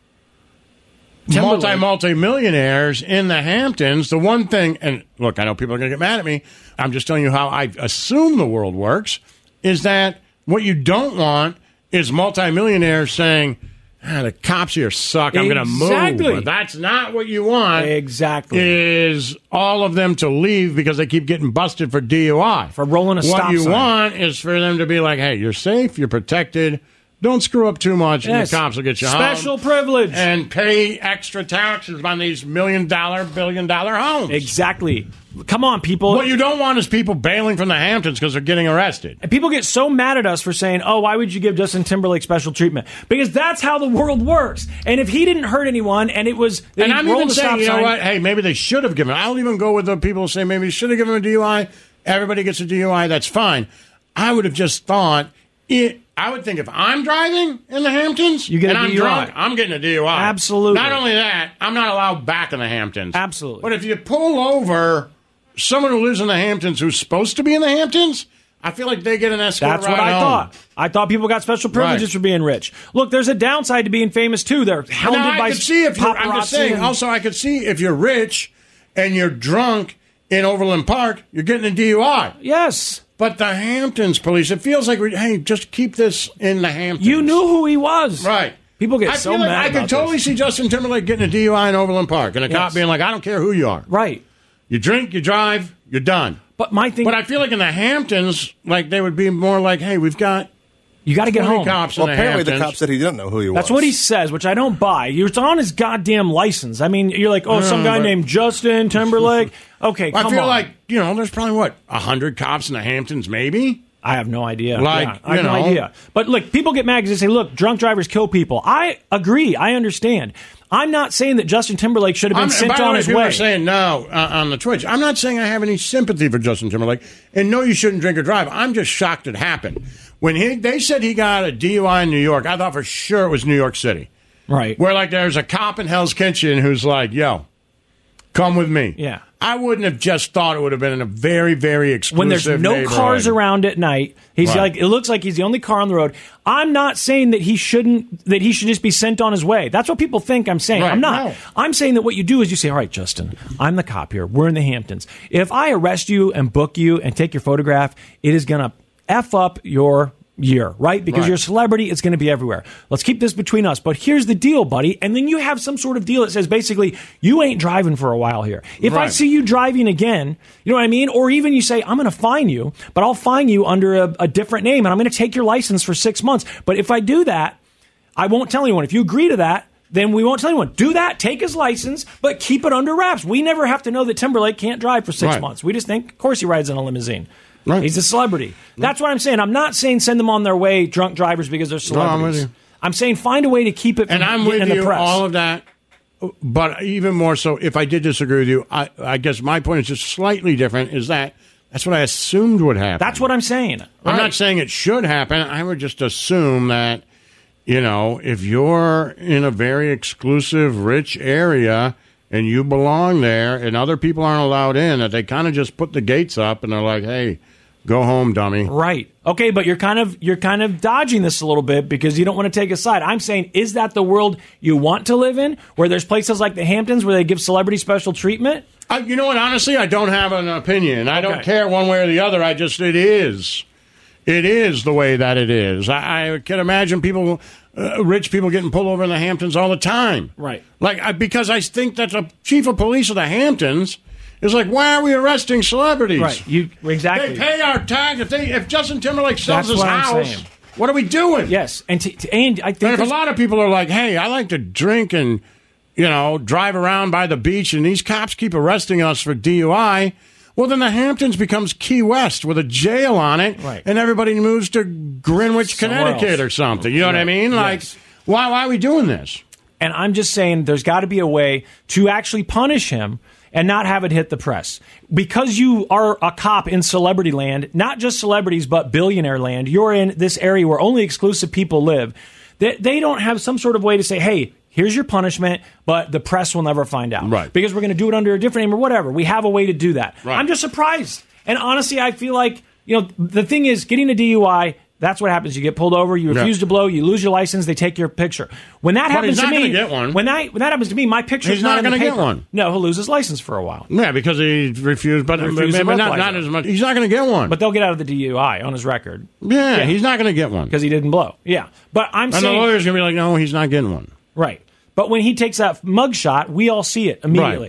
multi multi millionaires in the Hamptons. The one thing, and look, I know people are going to get mad at me. I'm just telling you how I assume the world works. Is that what you don't want? Is multimillionaires saying, ah, the cops here suck, I'm exactly. going to move. But that's not what you want. Exactly. Is all of them to leave because they keep getting busted for D U I. For rolling a what stop you sign. want is for them to be like, hey, you're safe, you're protected, Don't screw up too much, and Yes. the cops will get you Special home. privilege. And pay extra taxes on these million-dollar, billion-dollar homes. Exactly. Come on, people. What you don't want is people bailing from the Hamptons because they're getting arrested. And people get so mad at us for saying, oh, why would you give Justin Timberlake special treatment? Because that's how the world works. And if he didn't hurt anyone and it was... And he I'm rolled even a saying, stop you know sign- what? Hey, maybe they should have given. I'll even go with the people who say maybe they should have given him a D U I. Everybody gets a D U I. That's fine. I would have just thought... it. I would think if I'm driving in the Hamptons You get and a I'm D U I. drunk, I'm getting a D U I. Absolutely. Not only that, I'm not allowed back in the Hamptons. Absolutely. But if you pull over someone who lives in the Hamptons who's supposed to be in the Hamptons, I feel like they get an escort That's ride what I home. thought. I thought people got special privileges Right. for being rich. Look, there's a downside to being famous, too. They're hounded Now, I by could see if you're, I'm just paparazzi saying, and- also, I could see if you're rich and you're drunk in Overland Park, you're getting a D U I. Yes. But the Hamptons police, it feels like, we, hey, just keep this in the Hamptons. You knew who he was. Right. People get I so feel like mad I could about totally this. see Justin Timberlake getting a D U I in Overland Park and a cop Yes. being like, I don't care who you are. Right. You drink, you drive, you're done. But my thing... But I feel like in the Hamptons, like they would be more like, hey, we've got You got to get twenty home. cops Well, in the apparently the Hamptons. cop said he didn't know who he was. That's what he says, which I don't buy. It's on his goddamn license. I mean, you're like, oh, No, some guy but- named Justin Timberlake. Okay, I come feel on. like, you know, there's probably, what, one hundred cops in the Hamptons, maybe? I have no idea. Like, Yeah, I have you no know. idea. But look, people get mad because they say, look, drunk drivers kill people. I agree. I understand. I'm not saying that Justin Timberlake should have been I'm, sent by the on way, his people way. are saying no uh, on the Twitch. I'm not saying I have any sympathy for Justin Timberlake, and no, you shouldn't drink or drive. I'm just shocked it happened. When he they said he got a D U I in New York, I thought for sure it was New York City. Right. Where, like, there's a cop in Hell's Kitchen who's like, yo, come with me. Yeah. I wouldn't have just thought it would have been in a very, very exclusive When there's no neighborhood. cars around at night, he's Right. like, it looks like he's the only car on the road. I'm not saying that he shouldn't, that he should just be sent on his way. That's what people think I'm saying. Right. I'm not. No. I'm saying that what you do is you say, all right, Justin, I'm the cop here. We're in the Hamptons. If I arrest you and book you and take your photograph, it is going to F up your year, right? Because Right. you're a celebrity, it's going to be everywhere. Let's keep this between us. But here's the deal, buddy. And then you have some sort of deal that says basically, you ain't driving for a while here. If I Right. see you driving again, you know what I mean? Or even you say, I'm going to fine you, but I'll fine you under a, a different name and I'm going to take your license for six months. But if I do that, I won't tell anyone. If you agree to that, then we won't tell anyone. Do that, take his license, but keep it under wraps. We never have to know that Timberlake can't drive for six Right. months. We just think, of course he rides in a limousine. Right. He's a celebrity. That's what I'm saying. I'm not saying send them on their way, drunk drivers, because they're No, I'm celebrities. with you. I'm saying find a way to keep it from And I'm getting with in you, the press. all of that. But even more so, if I did disagree with you, I, I guess my point is just slightly different, is that that's what I assumed would happen. That's what I'm saying. I'm Right. not saying it should happen. I would just assume that, you know, if you're in a very exclusive, rich area and you belong there and other people aren't allowed in, that they kind of just put the gates up and they're like, hey, go home, dummy. Right. Okay, but you're kind of you're kind of dodging this a little bit because you don't want to take a side. I'm saying, is that the world you want to live in, where there's places like the Hamptons where they give celebrity special treatment? I, you know what? Honestly, I don't have an opinion. I don't Okay. care one way or the other. I just, it is. It is the way that it is. I, I can imagine people, uh, rich people getting pulled over in the Hamptons all the time. Right. Like, I, because I think that the chief of police of the Hamptons is like, why are we arresting celebrities? Right. You exactly. They pay our tax. If, they, if Justin Timberlake sells That's his what I'm house, saying. what are we doing? Yes, and to, to, and I think And if a there's- lot of people are like, hey, I like to drink and, you know, drive around by the beach, and these cops keep arresting us for D U I, well, then the Hamptons becomes Key West with a jail on it, Right. and everybody moves to Greenwich, Somewhere Connecticut else. or something. You know what I Right. mean? Like, Yes. why, why are we doing this? And I'm just saying there's got to be a way to actually punish him and not have it hit the press. Because you are a cop in celebrity land, not just celebrities, but billionaire land, you're in this area where only exclusive people live. They, they don't have some sort of way to say, hey, here's your punishment, but the press will never find out. Right. Because we're going to do it under a different name or whatever. We have a way to do that. Right. I'm just surprised. And honestly, I feel like, you know, the thing is, getting a D U I, that's what happens. You get pulled over, you refuse Yeah. to blow, you lose your license, they take your picture. When that But happens he's to not me, gonna get one. when that when that happens to me, my picture's He's not, not in the gonna get paper. one. No, he'll lose his license for a while. Yeah, because he refused, but Refused maybe a not, breathalyzer. not as much. He's not going to get one. But they'll get out of the D U I on his record. yeah, Yeah. he's not going to get one. Because he didn't blow. Yeah. But I'm And the saying lawyer's going to be like, no, he's not getting one. right. But when he takes that mugshot, we all see it immediately. Right.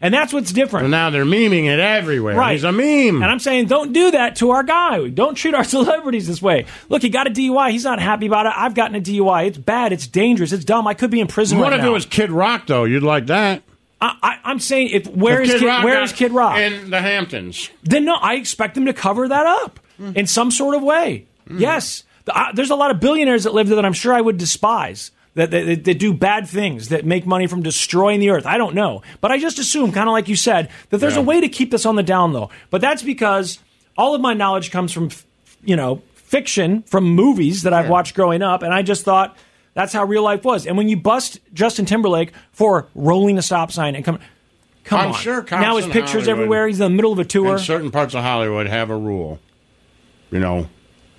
And that's what's different. And now they're memeing it everywhere. Right. He's a meme. And I'm saying, don't do that to our guy. Don't treat our celebrities this way. Look, he got a D U I. He's not happy about it. I've gotten a D U I. It's bad. It's dangerous. It's dumb. I could be in prison What right if now. it was Kid Rock, though? You'd like that? I, I, I'm saying, if where If is Kid Kid, Rock where got is Kid Rock? in the Hamptons. Then no, I expect them to cover that up in some sort of way. Mm. Yes, the, uh, there's a lot of billionaires that live there that I'm sure I would despise. That, that, that do bad things, that make money from destroying the earth. I don't know. But I just assume, kind of like you said, that there's Yeah. a way to keep this on the down low. But that's because all of my knowledge comes from, you know, fiction, from movies that I've watched growing up. And I just thought that's how real life was. And when you bust Justin Timberlake for rolling a stop sign and come, come I'm on. sure cops now his in pictures Hollywood, everywhere. He's in the middle of a tour. In certain parts of Hollywood have a rule. You know,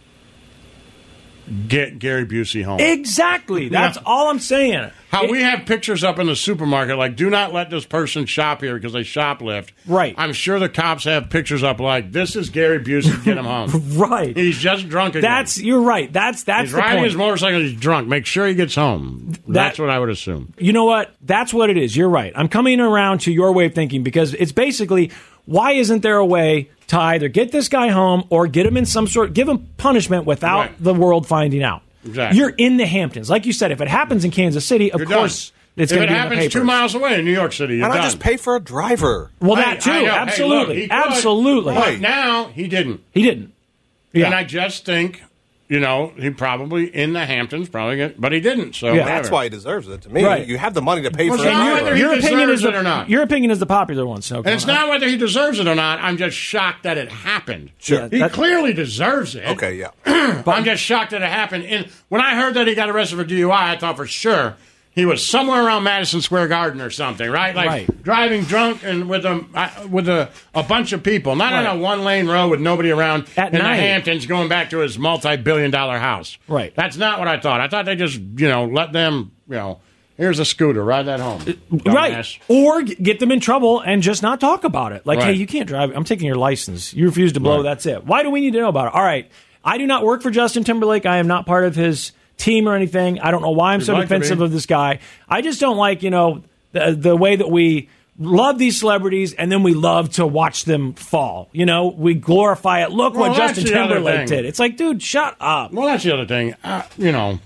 get Gary Busey home. Exactly. That's Yeah. all I'm saying. How It- we have pictures up in the supermarket like, do not let this person shop here because they shoplift. Right. I'm sure the cops have pictures up like, this is Gary Busey, get him home. Right. He's just drunk again. That's you're right. That's that's He's the riding point. his motorcycle, he's drunk. Make sure he gets home. That's what I would assume. You know what? That's what it is. You're right. I'm coming around to your way of thinking because it's basically, why isn't there a way to either get this guy home or get him in some sort, give him punishment without Right. the world finding out? Exactly. You're in the Hamptons. Like you said, if it happens in Kansas City, of You're course done. it's if going it to be in the happens papers. two miles away in New York City, you're Why not done. just pay for a driver? Well, I- that too. I know. Hey, Absolutely. look, he could. Absolutely. Right now, he didn't. He didn't. Yeah. And I just think, you know, he probably in the Hamptons, probably, get, but he didn't. So Yeah. whatever. That's why he deserves it. To me, Right. you have the money to pay Well, for so a now driver. whether he your opinion is deserves the, it or not. Your opinion is the popular one. So And it's not whether he deserves it or not. I'm just shocked that it happened. Sure. He that- clearly deserves it. Okay, yeah. But I'm just shocked that it happened. And when I heard that he got arrested for D U I, I thought for sure he was somewhere around Madison Square Garden or something, right? Like Right. driving drunk and with a uh, with a, a bunch of people, not Right. on a one lane road with nobody around At in night. the Hamptons, going back to his multi-billion dollar house. Right. That's not what I thought. I thought they just you know let them you know here's a scooter, ride that home, Right. dumbass. Or g- get them in trouble and just not talk about it. Like, Right. hey, you can't drive. I'm taking your license. You refuse to blow. Right. That's it. Why do we need to know about it? All right. I do not work for Justin Timberlake. I am not part of his team or anything. I don't know why I'm You'd so like to defensive be. of this guy. I just don't like, you know, the, the way that we love these celebrities and then we love to watch them fall. You know, we glorify it. Look Well, what that's Justin the other Timberlake thing. did. It's like, dude, shut up. Well, that's the other thing. Uh, you know,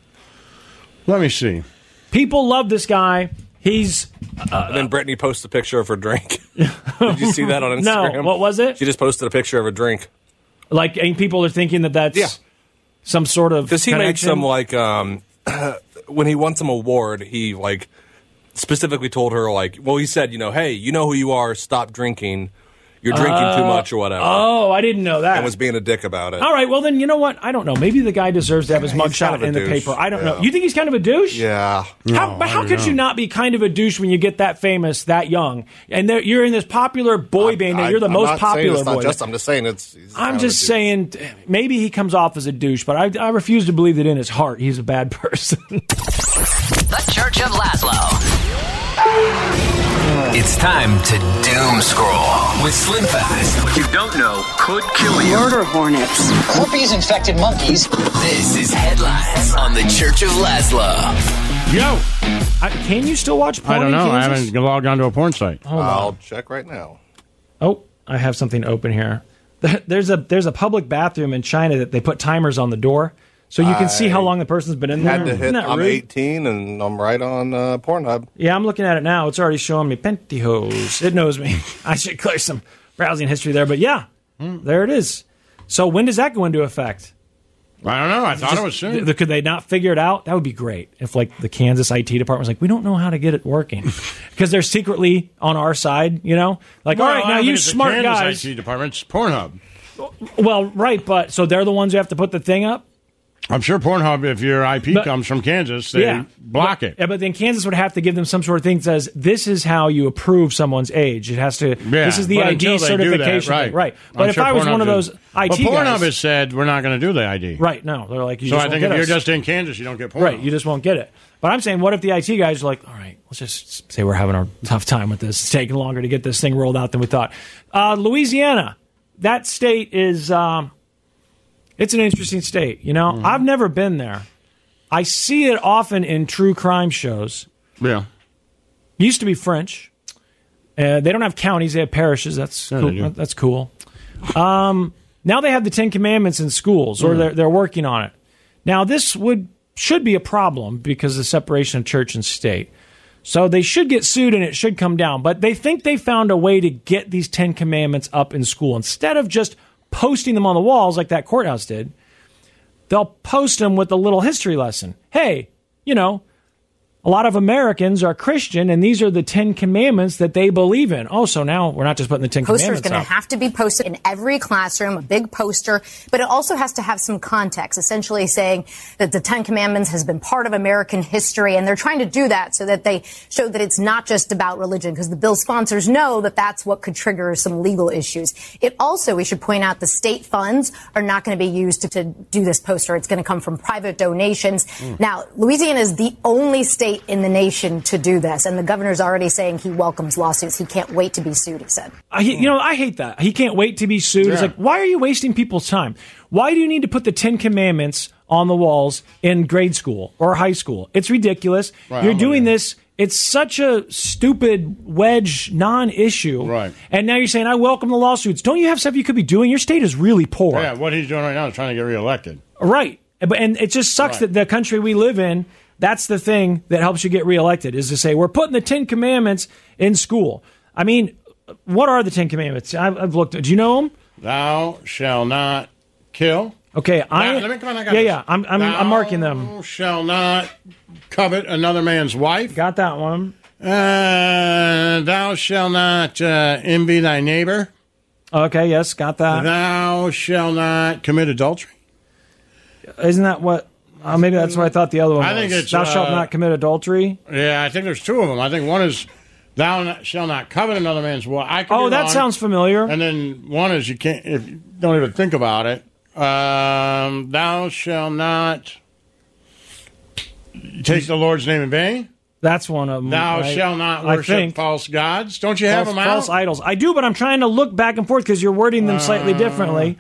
let me see. People love this guy. He's and then Brittany posts a picture of her drink. Did you see that on Instagram? no. What was it? She just posted a picture of a drink. Like, and people are thinking that that's Yeah. some sort of Because he made connection. some, like, um, when he won some award, he, like, specifically told her, like, well, he said, you know, hey, you know who you are, stop drinking. You're drinking too much or whatever. Oh, I didn't know that. And was being a dick about it. All right, well then, you know what? I don't know. Maybe the guy deserves to have his He's mugshot kind of a in the douche. paper. I don't know. Yeah. You think he's kind of a douche? Yeah. How, No, but how I could don't you know. not be kind of a douche when you get that famous, that young, and there- you're in this popular boy band, and I- you're the I'm most not saying popular it's not boy just, band? I'm just saying it's. he's kind I'm of just a douche. saying, maybe he comes off as a douche, but I, I refuse to believe that in his heart he's a bad person. The Church of Laszlo. It's time to doom scroll with Slim Fast. What you don't know could kill you. Murder hornets. Herpes infected monkeys. This is Headlines on the Church of Laszlo. Yo, I, can you still watch porn I don't in know. I Kansas? haven't logged onto a porn site. Hold on. I'll check right now. Oh, I have something open here. There- There's a there's a public bathroom in China that they put timers on the door, so you can see how long the person's been in there. Had to Isn't hit. that I'm rude? eighteen and I'm right on uh, Pornhub. Yeah, I'm looking at it now. It's already showing me pantyhose. It knows me. I should clear some browsing history there, but yeah, there it is. So when does that go into effect? I don't know. I thought Just- it was soon. th- could they not figure it out? That would be great. If like the Kansas I T department's like, we don't know how to get it working because they're secretly on our side. You know, like Well, all right, I now don't you think it's the smart Kansas guys. I T department. It's Pornhub. Well, right, but so they're the ones who have to put the thing up. I'm sure Pornhub, if your I P But- comes from Kansas, they Yeah. block But- it. Yeah, but then Kansas would have to give them some sort of thing that says this is how you approve someone's age. It has to. Yeah, this is the but I until D they do that, certification, right? thing. Right. But I'm if sure I was Pornhub one of did- those I T but Pornhub guys, has said we're not going to do the I D. right? No, they're like, you So just I think won't if get you're us. just in Kansas, you don't get Pornhub. Right, you just won't get it. But I'm saying, what if the I T guys are like, all right, let's just say we're having a tough time with this. It's taking longer to get this thing rolled out than we thought. Uh, Louisiana, that state is, um, it's an interesting state. You know, Mm-hmm. I've never been there. I see it often in true crime shows. Yeah. Used to be French. Uh, they don't have counties; they have parishes. That's Yeah, cool. they do. That's cool. Um, now they have the Ten Commandments in schools, or Mm. they're they're working on it. Now this would should be a problem because of the separation of church and state. So they should get sued and it should come down. But they think they found a way to get these Ten Commandments up in school. Instead of just posting them on the walls like that courthouse did, they'll post them with a little history lesson. Hey, you know, a lot of Americans are Christian, and these are the Ten Commandments that they believe in. Oh, so now we're not just putting the Ten Poster is Commandments going up. to have to be posted in every classroom, a big poster, but it also has to have some context, essentially saying that the Ten Commandments has been part of American history, and they're trying to do that so that they show that it's not just about religion, because the bill sponsors know that that's what could trigger some legal issues. It also, we should point out, the state funds are not going to be used to, to do this poster. It's going to come from private donations. Mm. Now, Louisiana is the only state in the nation to do this, and the governor's already saying he welcomes lawsuits. He can't wait to be sued, he said. I, you know, I hate that. He can't wait to be sued. Yeah. It's like, why are you wasting people's time? Why do you need to put the Ten Commandments on the walls in grade school or high school? It's ridiculous. Right, You're I'm doing with you. this. It's such a stupid wedge non-issue. Right. And now you're saying, I welcome the lawsuits. Don't you have stuff you could be doing? Your state is really poor. Yeah, what he's doing right now is trying to get reelected. Right. But and it just sucks Right. that the country we live in, that's the thing that helps you get reelected, is to say, we're putting the Ten Commandments in school. I mean, what are the Ten Commandments? I've, I've looked. Do you know them? Thou shall not kill. Okay, I. Thou- let me come on, I got yeah, this. yeah. I'm, I'm, I'm marking them. Thou shall not covet another man's wife. Got that one. Uh, thou shall not uh, envy thy neighbor. Okay, yes, got that. Thou shall not commit adultery. Isn't that what? Uh, maybe that's what I thought the other one I was. think it's, Thou shalt uh, not commit adultery. Yeah, I think there's two of them. I think one is thou not, shall not covet another man's wife. I could Oh, be that wrong. sounds familiar. And then one is you can't if you don't even think about it. Um, thou shall not take the Lord's name in vain. That's one of them. Thou right? shall not I worship think. false gods. Don't you have false, them out? false idols. I do, but I'm trying to look back and forth because you're wording them slightly Uh, differently.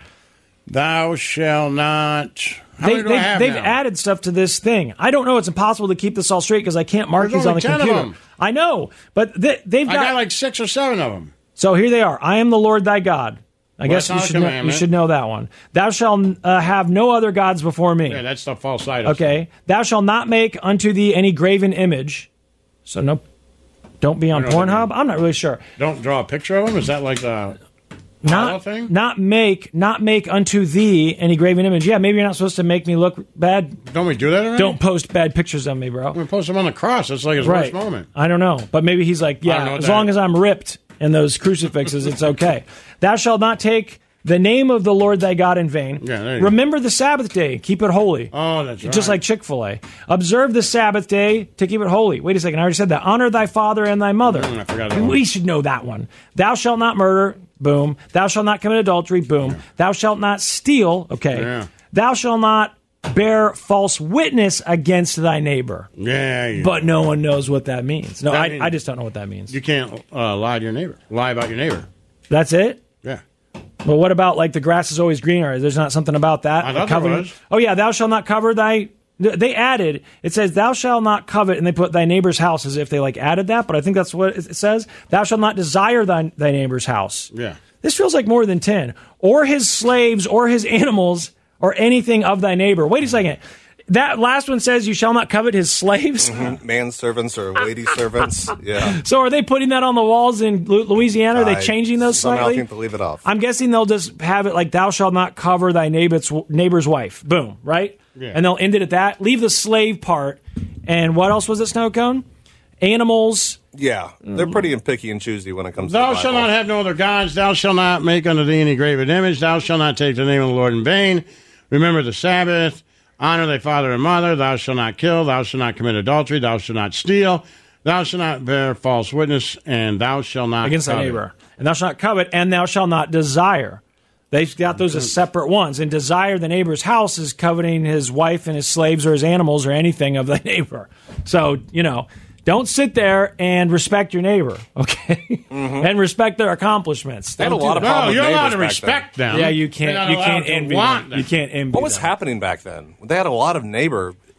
Thou shall not. How They, many do I they've have they've now? added stuff to this thing. I don't know. It's impossible to keep this all straight because I can't mark There's these on the only ten of computer. them. I know, but they, they've I got, got like six or seven of them. So here they are. I am the Lord thy God. I Well, guess that's not you a should, know, you commandment. should know that one. Thou shalt uh, have no other gods before me. Yeah, that's the false idol. Okay. Thou shalt not make unto thee any graven image. So no, don't be on You know what I Pornhub. I'm not really sure. Don't draw a picture of them. Is that like the idol Not thing? not make not make unto thee any graven image. Yeah, maybe you're not supposed to make me look bad. Don't we do that already? Don't post bad pictures of me, bro. We post them on the cross. That's like his Right. worst moment. I don't know, but maybe he's like, I don't yeah, know what as that long is. as I'm ripped in those crucifixes, it's okay. Thou shalt not take the name of the Lord thy God in vain. Yeah, there you go. Remember the Sabbath day, keep it holy. Oh, that's right. Just like Chick-fil-A. Observe the Sabbath day to keep it holy. Wait a second, I already said that. Honor thy father and thy mother. Mm, I forgot that one. We should know that one. Thou shalt not murder. Boom. Thou shalt not commit adultery. Boom. Yeah. Thou shalt not steal. Okay. Yeah. Thou shalt not bear false witness against thy neighbor. Yeah, you, But no one knows what that means. No, That I, means- I just don't know what that means. you can't uh, lie to your neighbor. Lie about your neighbor. That's it? Yeah. But what about, like, the grass is always greener? There's not something about that? I thought there Covenant- was. Oh, yeah, thou shalt not cover thy... They added, it says, thou shalt not covet, and they put thy neighbor's house as if they, like, added that, but I think that's what it says. Thou shalt not desire thy, thy neighbor's house. Yeah. This feels like more than ten. Or his slaves, or his animals, or anything of thy neighbor. Wait a second. That last one says you shall not covet his slaves? Mm-hmm. Manservants or lady servants. Yeah. So are they putting that on the walls in Lu- Louisiana? Are they I changing those somehow slightly? think to leave it off. I'm guessing they'll just have it like, thou shalt not cover thy neighbor's, neighbor's wife. Boom, right? Yeah. And they'll end it at that. Leave the slave part. And what else was it, Snow Cone? Animals. Yeah, they're pretty picky and choosy when it comes Thou to the shalt Bible. not have no other gods. Thou shalt not make unto thee any graven image. Thou shalt not take the name of the Lord in vain. Remember the Sabbath. Honor thy father and mother. Thou shalt not kill. Thou shalt not commit adultery. Thou shalt not steal. Thou shalt not bear false witness. And thou shalt not Against thy covet. neighbor. And thou shalt not covet, and thou shalt not desire. They've got those as separate ones. And desire the neighbor's house is coveting his wife and his slaves or his animals or anything of the neighbor. So, you know, don't sit there and respect your neighbor, okay? Mm-hmm. And respect their accomplishments. They had a Don't do lot of that. No, problem with you're allowed neighbors to back respect then. them. Yeah, you You're can't. not You allowed can't to envy want them. them. You can't envy What was them. happening back then? They had a lot of neighbor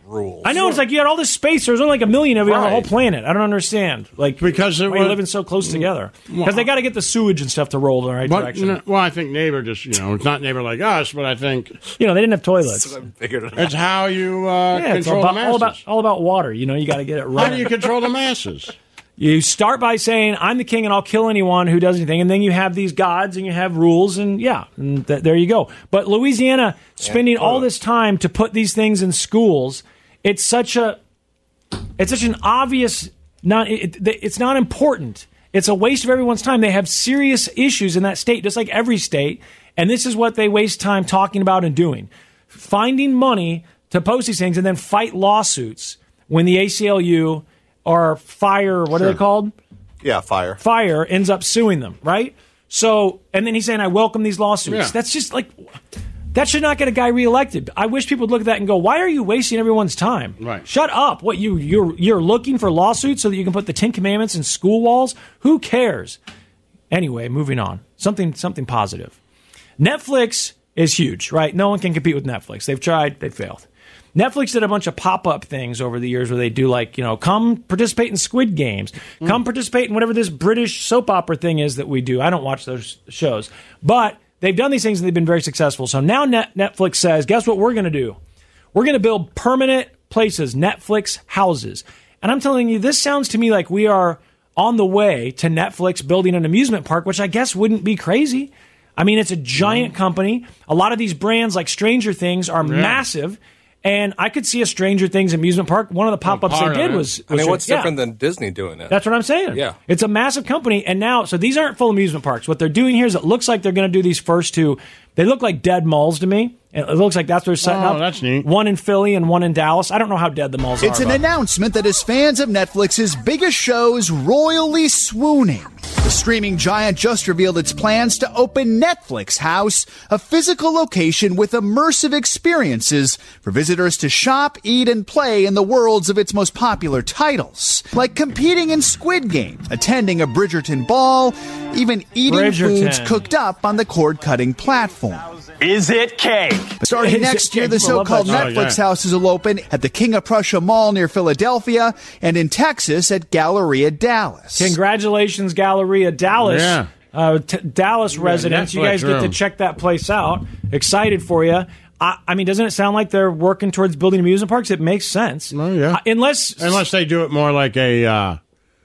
rules. I know, it's like you had all this space. There's only like a million of you on the Right. whole planet. I don't understand. Like, Because it why are you was- living so close together? Well, Because they got to get the sewage and stuff to roll in the right But, direction. no, well, I think neighbor just, you know, it's not neighbor like us, but I think You know, they didn't have toilets. it's how you uh, Yeah, it's all control about, the all masses. about all about water. You know, you got to get it right. How do you control the masses? You start by saying, I'm the king and I'll kill anyone who does anything. And then you have these gods and you have rules. And yeah, and th- there you go. But Louisiana spending all this time to put these things in schools, it's such a, it's such an obvious, not, it, it, it's not important. It's a waste of everyone's time. They have serious issues in that state, just like every state. And this is what they waste time talking about and doing. Finding money to post these things and then fight lawsuits when the A C L U or Fire, what Sure. are they called? Yeah, fire. Fire ends up suing them, right? So, and then he's saying, I welcome these lawsuits. Yeah. That's just like, that should not get a guy reelected. I wish people would look at that and go, why are you wasting everyone's time? Right. Shut up. What, you, you're, you're looking for lawsuits so that you can put the Ten Commandments in school walls? Who cares? Anyway, moving on. Something, something positive. Netflix is huge, right? No one can compete with Netflix. They've tried, they failed. Netflix did a bunch of pop-up things over the years where they do like, you know, come participate in Squid Games. Come participate in whatever this British soap opera thing is that we do. I don't watch those shows. But they've done these things and they've been very successful. So now Net- Netflix says, guess what we're going to do? We're going to build permanent places, Netflix houses. And I'm telling you, this sounds to me like we are on the way to Netflix building an amusement park, which I guess wouldn't be crazy. I mean, it's a giant company. A lot of these brands like Stranger Things are Yeah. massive. And I could see a Stranger Things amusement park. One of the pop-ups they did was, was... I mean, what's yeah. different than Disney doing it? That's what I'm saying. Yeah. It's a massive company. And now, so these aren't full amusement parks. What they're doing here is it looks like they're going to do these first two. They look like dead malls to me. It looks like that's what they're setting Oh, up. that's neat. One in Philly and one in Dallas. I don't know how dead the malls It's are. an but- announcement that is fans of Netflix's biggest shows royally swooning. The streaming giant just revealed its plans to open Netflix House, a physical location with immersive experiences for visitors to shop, eat, and play in the worlds of its most popular titles. Like competing in Squid Game, attending a Bridgerton ball, even eating Bridgerton. foods cooked up on the cord-cutting platform. Is it cake? Starting Is next it year, cake? the I love so-called that. Netflix Oh, yeah. houses will open at the King of Prussia Mall near Philadelphia and in Texas at Galleria Dallas. Congratulations, Galleria Dallas. Yeah. Uh, t- Dallas residents. You Netflix guys get to room. check that place out. Excited for you. I, I mean, doesn't it sound like they're working towards building amusement parks? It makes sense. Oh, yeah. Uh, unless Unless they do it more like a... Uh,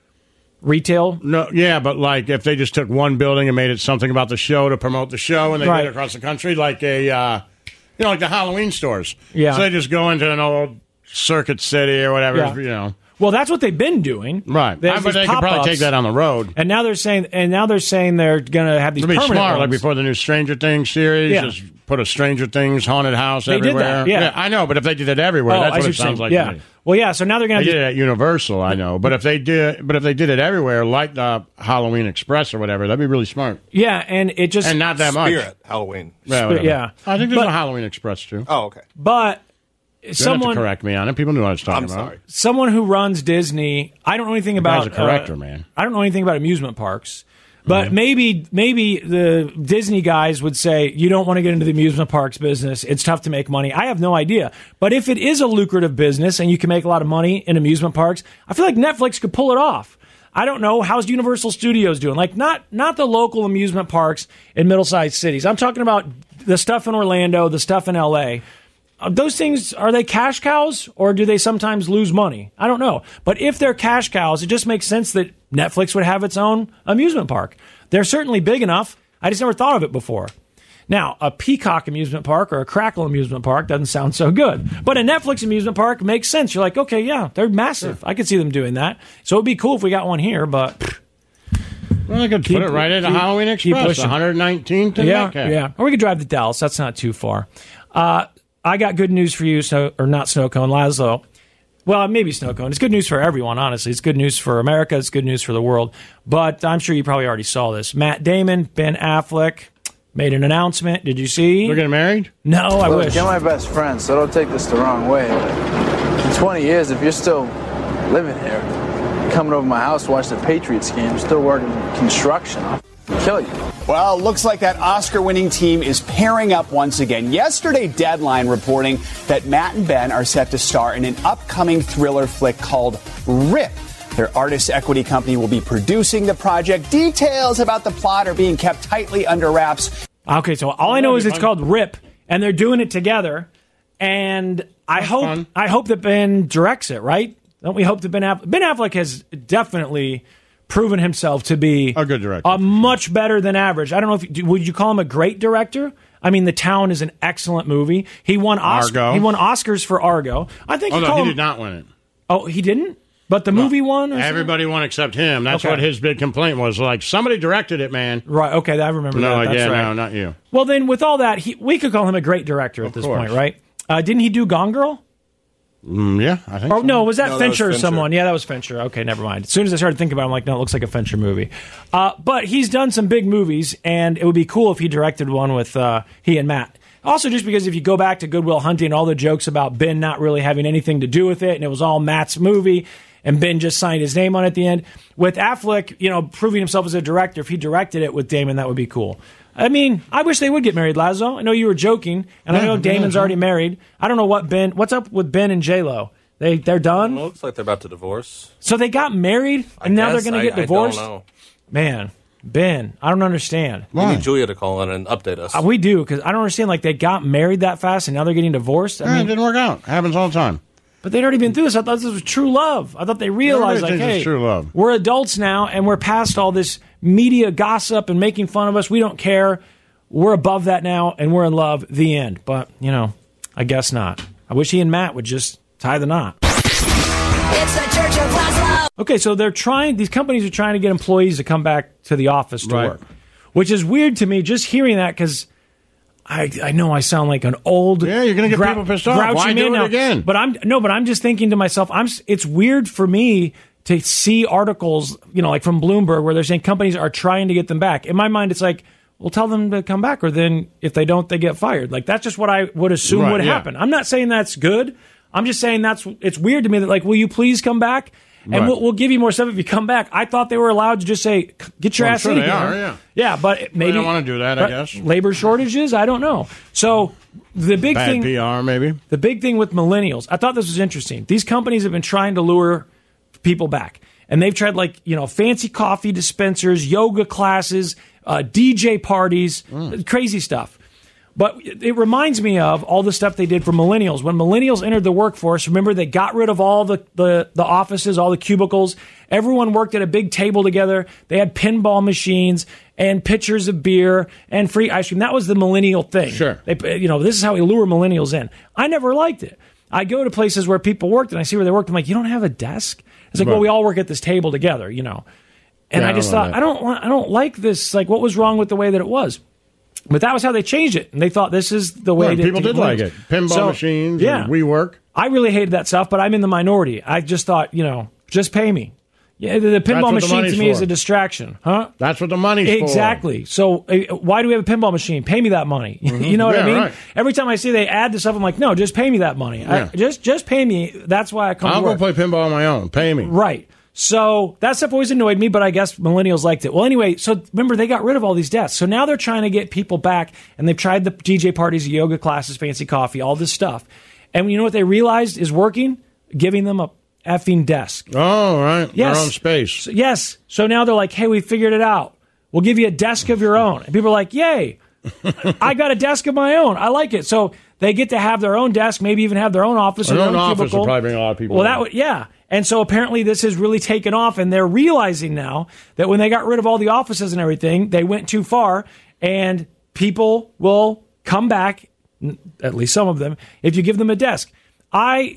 retail? No, yeah, but like if they just took one building and made it something about the show to promote the show and they Right. did it across the country, like a... Uh, you know, like the Halloween stores. Yeah. So they just go into an old Circuit City or whatever, Yeah. you know. Well, that's what they've been doing. Right. They I- have but these they could probably pop-ups. take that on the road. And now they're saying, and now they're saying they're going to have these It'd be permanent smart, like ones. before the new Stranger Things series, Yeah. just put a Stranger Things haunted house They did everywhere. that, yeah. I know, but if they did it everywhere, Oh, that's I what see it what you're sounds saying. like Yeah. to me. Well, yeah. So now they're going They to did it at Universal, I know, but if they did, but if they did it everywhere, like the Halloween Express or whatever, that'd be really smart. Yeah, and it just and not that much. Spirit Halloween. Yeah, Spirit, whatever. yeah. I think there's But- a Halloween Express too. Oh, okay. But You don't someone have to correct me on it. People knew what I was talking I'm about. sorry. someone who runs Disney, I don't know anything about guy's a corrector, uh, man. I don't know anything about amusement parks. But Mm-hmm. maybe maybe the Disney guys would say you don't want to get into the amusement parks business. It's tough to make money. I have no idea. But if it is a lucrative business and you can make a lot of money in amusement parks, I feel like Netflix could pull it off. I don't know, how's Universal Studios doing? Like not not the local amusement parks in middle-sized cities. I'm talking about the stuff in Orlando, the stuff in L A. Uh, Those things, are they cash cows or do they sometimes lose money? I don't know. But if they're cash cows, it just makes sense that Netflix would have its own amusement park. They're certainly big enough. I just never thought of it before. Now, a Peacock amusement park or a Crackle amusement park doesn't sound so good. But a Netflix amusement park makes sense. You're like, okay, yeah, they're massive. I could see them doing that. So it'd be cool if we got one here, but... pfft. Well, they could Keep- put it right at the keep- Halloween keep Express, pushing. one nineteenth and Yeah, Metcalf. yeah. Or we could drive to Dallas. That's not too far. Uh, I got good news for you, so, or not Snow Cone, Laszlo. Well, maybe Snow Cone. It's good news for everyone, honestly. It's good news for America. It's good news for the world. But I'm sure you probably already saw this. Matt Damon, Ben Affleck made an announcement. Did you see? They're getting married? No, I Look, wish. you're my best friend, so don't take this the wrong way. In twenty years, if you're still living here, coming over my house to watch the Patriots game, still working construction. kill you. Well, looks like that Oscar-winning team is pairing up once again. Yesterday, Deadline reporting that Matt and Ben are set to star in an upcoming thriller flick called Rip. Their artist equity company will be producing the project. Details about the plot are being kept tightly under wraps. Okay, so all I know is it's called Rip, and they're doing it together. And I That's hope fun. I hope that Ben directs it, right? Don't we hope that Ben Affleck... Ben Affleck has definitely proven himself to be a good director, a much better than average. I don't know if you, would you call him a great director? I mean, The Town is an excellent movie. He won Oscar, Argo. He won Oscars for Argo. I think Oh, you no, call he him, did not win it. Oh, he didn't? But the movie won? Or Everybody won except him. That's Okay. what his big complaint was. Like, somebody directed it, man. Right, okay, I remember no, that. That's yeah, right. no, not you. Well, then, with all that, he, we could call him a great director at Of this course. point, right? Uh, didn't he do Gone Girl? Mm, yeah, I think Oh, so. no, was that No, Fincher or Fincher. someone? Yeah, that was Fincher. Okay, never mind. As soon as I started thinking about it, I'm like, no, it looks like a Fincher movie. Uh, but he's done some big movies, and it would be cool if he directed one with uh, he and Matt. Also, just because if you go back to Good Will Hunting, all the jokes about Ben not really having anything to do with it, and it was all Matt's movie, and Ben just signed his name on it at the end. With Affleck, you know, proving himself as a director, if he directed it with Damon, that would be cool. I mean, I wish they would get married, Lazo. I know you were joking, and I Yeah, know Damon's yeah. already married. I don't know what Ben. What's up with Ben and J-Lo? They they're done. Well, looks like they're about to divorce. So they got married, and now guess. they're going to I- get I divorced. don't know. Man, Ben, I don't understand. We need Julia to call in and update us. Uh, we do because I don't understand. Like they got married that fast, and now they're getting divorced. I Yeah, mean, it didn't work out. Happens all the time. but they'd already been through this. I thought this was true love. I thought they realized, Everybody like, thinks hey, it's true love. we're adults now, and we're past all this media gossip and making fun of us. We don't care. We're above that now, and we're in love. The end. But you know, I guess not. I wish he and Matt would just tie the knot. It's the Church of Laszlo. Okay, so they're trying. These companies are trying to get employees to come back to the office to Right. work, which is weird to me. Just hearing that because I I know I sound like an old Yeah, you're gonna get people pissed off. grouchy Why man do it now. again? But I'm no, but I'm just thinking to myself, I'm. s- It's weird for me to see articles, you know, like from Bloomberg, where they're saying companies are trying to get them back. In my mind, it's like, well, tell them to come back, or then if they don't, they get fired. Like that's just what I would assume Right, would yeah. happen. I'm not saying that's good. I'm just saying that's it's weird to me that like, will you please come back? And Right. we'll, we'll give you more stuff if you come back. I thought they were allowed to just say, get your Well, I'm ass sure in they here. are, yeah. Yeah, but maybe don't wanna do that, I but guess. Labor shortages, I don't know. So the big Bad thing, P R, maybe. the big thing with millennials, I thought this was interesting. These companies have been trying to lure people back, and they've tried like you know fancy coffee dispensers, yoga classes, uh, D J parties, crazy stuff. But it reminds me of all the stuff they did for millennials. When millennials entered the workforce, remember they got rid of all the, the, the offices, all the cubicles. Everyone worked at a big table together. They had pinball machines and pitchers of beer and free ice cream. That was the millennial thing. Sure. They, you know, this is how we lure millennials in. I never liked it. I go to places where people worked and I see where they worked. I'm like, you don't have a desk? It's like, Right. well, we all work at this table together, you know. And Yeah, I I just don't know thought, that. I don't, want- I don't like this. Like, what was wrong with the way that it was? But that was how they changed it, and they thought this is the way. Right, to, people to did get like millennials. it. Pinball So, machines, yeah. and WeWork. I really hated that stuff, but I'm in the minority. I just thought, you know, just pay me. Yeah, the, the That's pinball what the machine to money's me is for. a distraction, huh? That's what the money's for. Exactly. So uh, why do we have a pinball machine? Pay me that money. You know what Yeah, I mean? right. Every time I see they add to stuff, I'm like, no, just pay me that money. Yeah. I, just just pay me. That's why I come I'll to go work. play pinball on my own. Pay me. Right. So that stuff always annoyed me, but I guess millennials liked it. Well, anyway, so remember, they got rid of all these desks. So now they're trying to get people back, and they've tried the D J parties, yoga classes, fancy coffee, all this stuff. And you know what they realized is working? Giving them a effing desk. Oh, right. Yes. Their own space. So- yes. So now they're like, hey, we figured it out. We'll give you a desk of your own. And people are like, yay. I got a desk of my own. I like it. So they get to have their own desk, maybe even have their own office. Their or own office cubicle. will probably bring a lot of people Well, in. that would, yeah. And so apparently this has really taken off, and they're realizing now that when they got rid of all the offices and everything, they went too far, and people will come back, n- at least some of them, if you give them a desk. I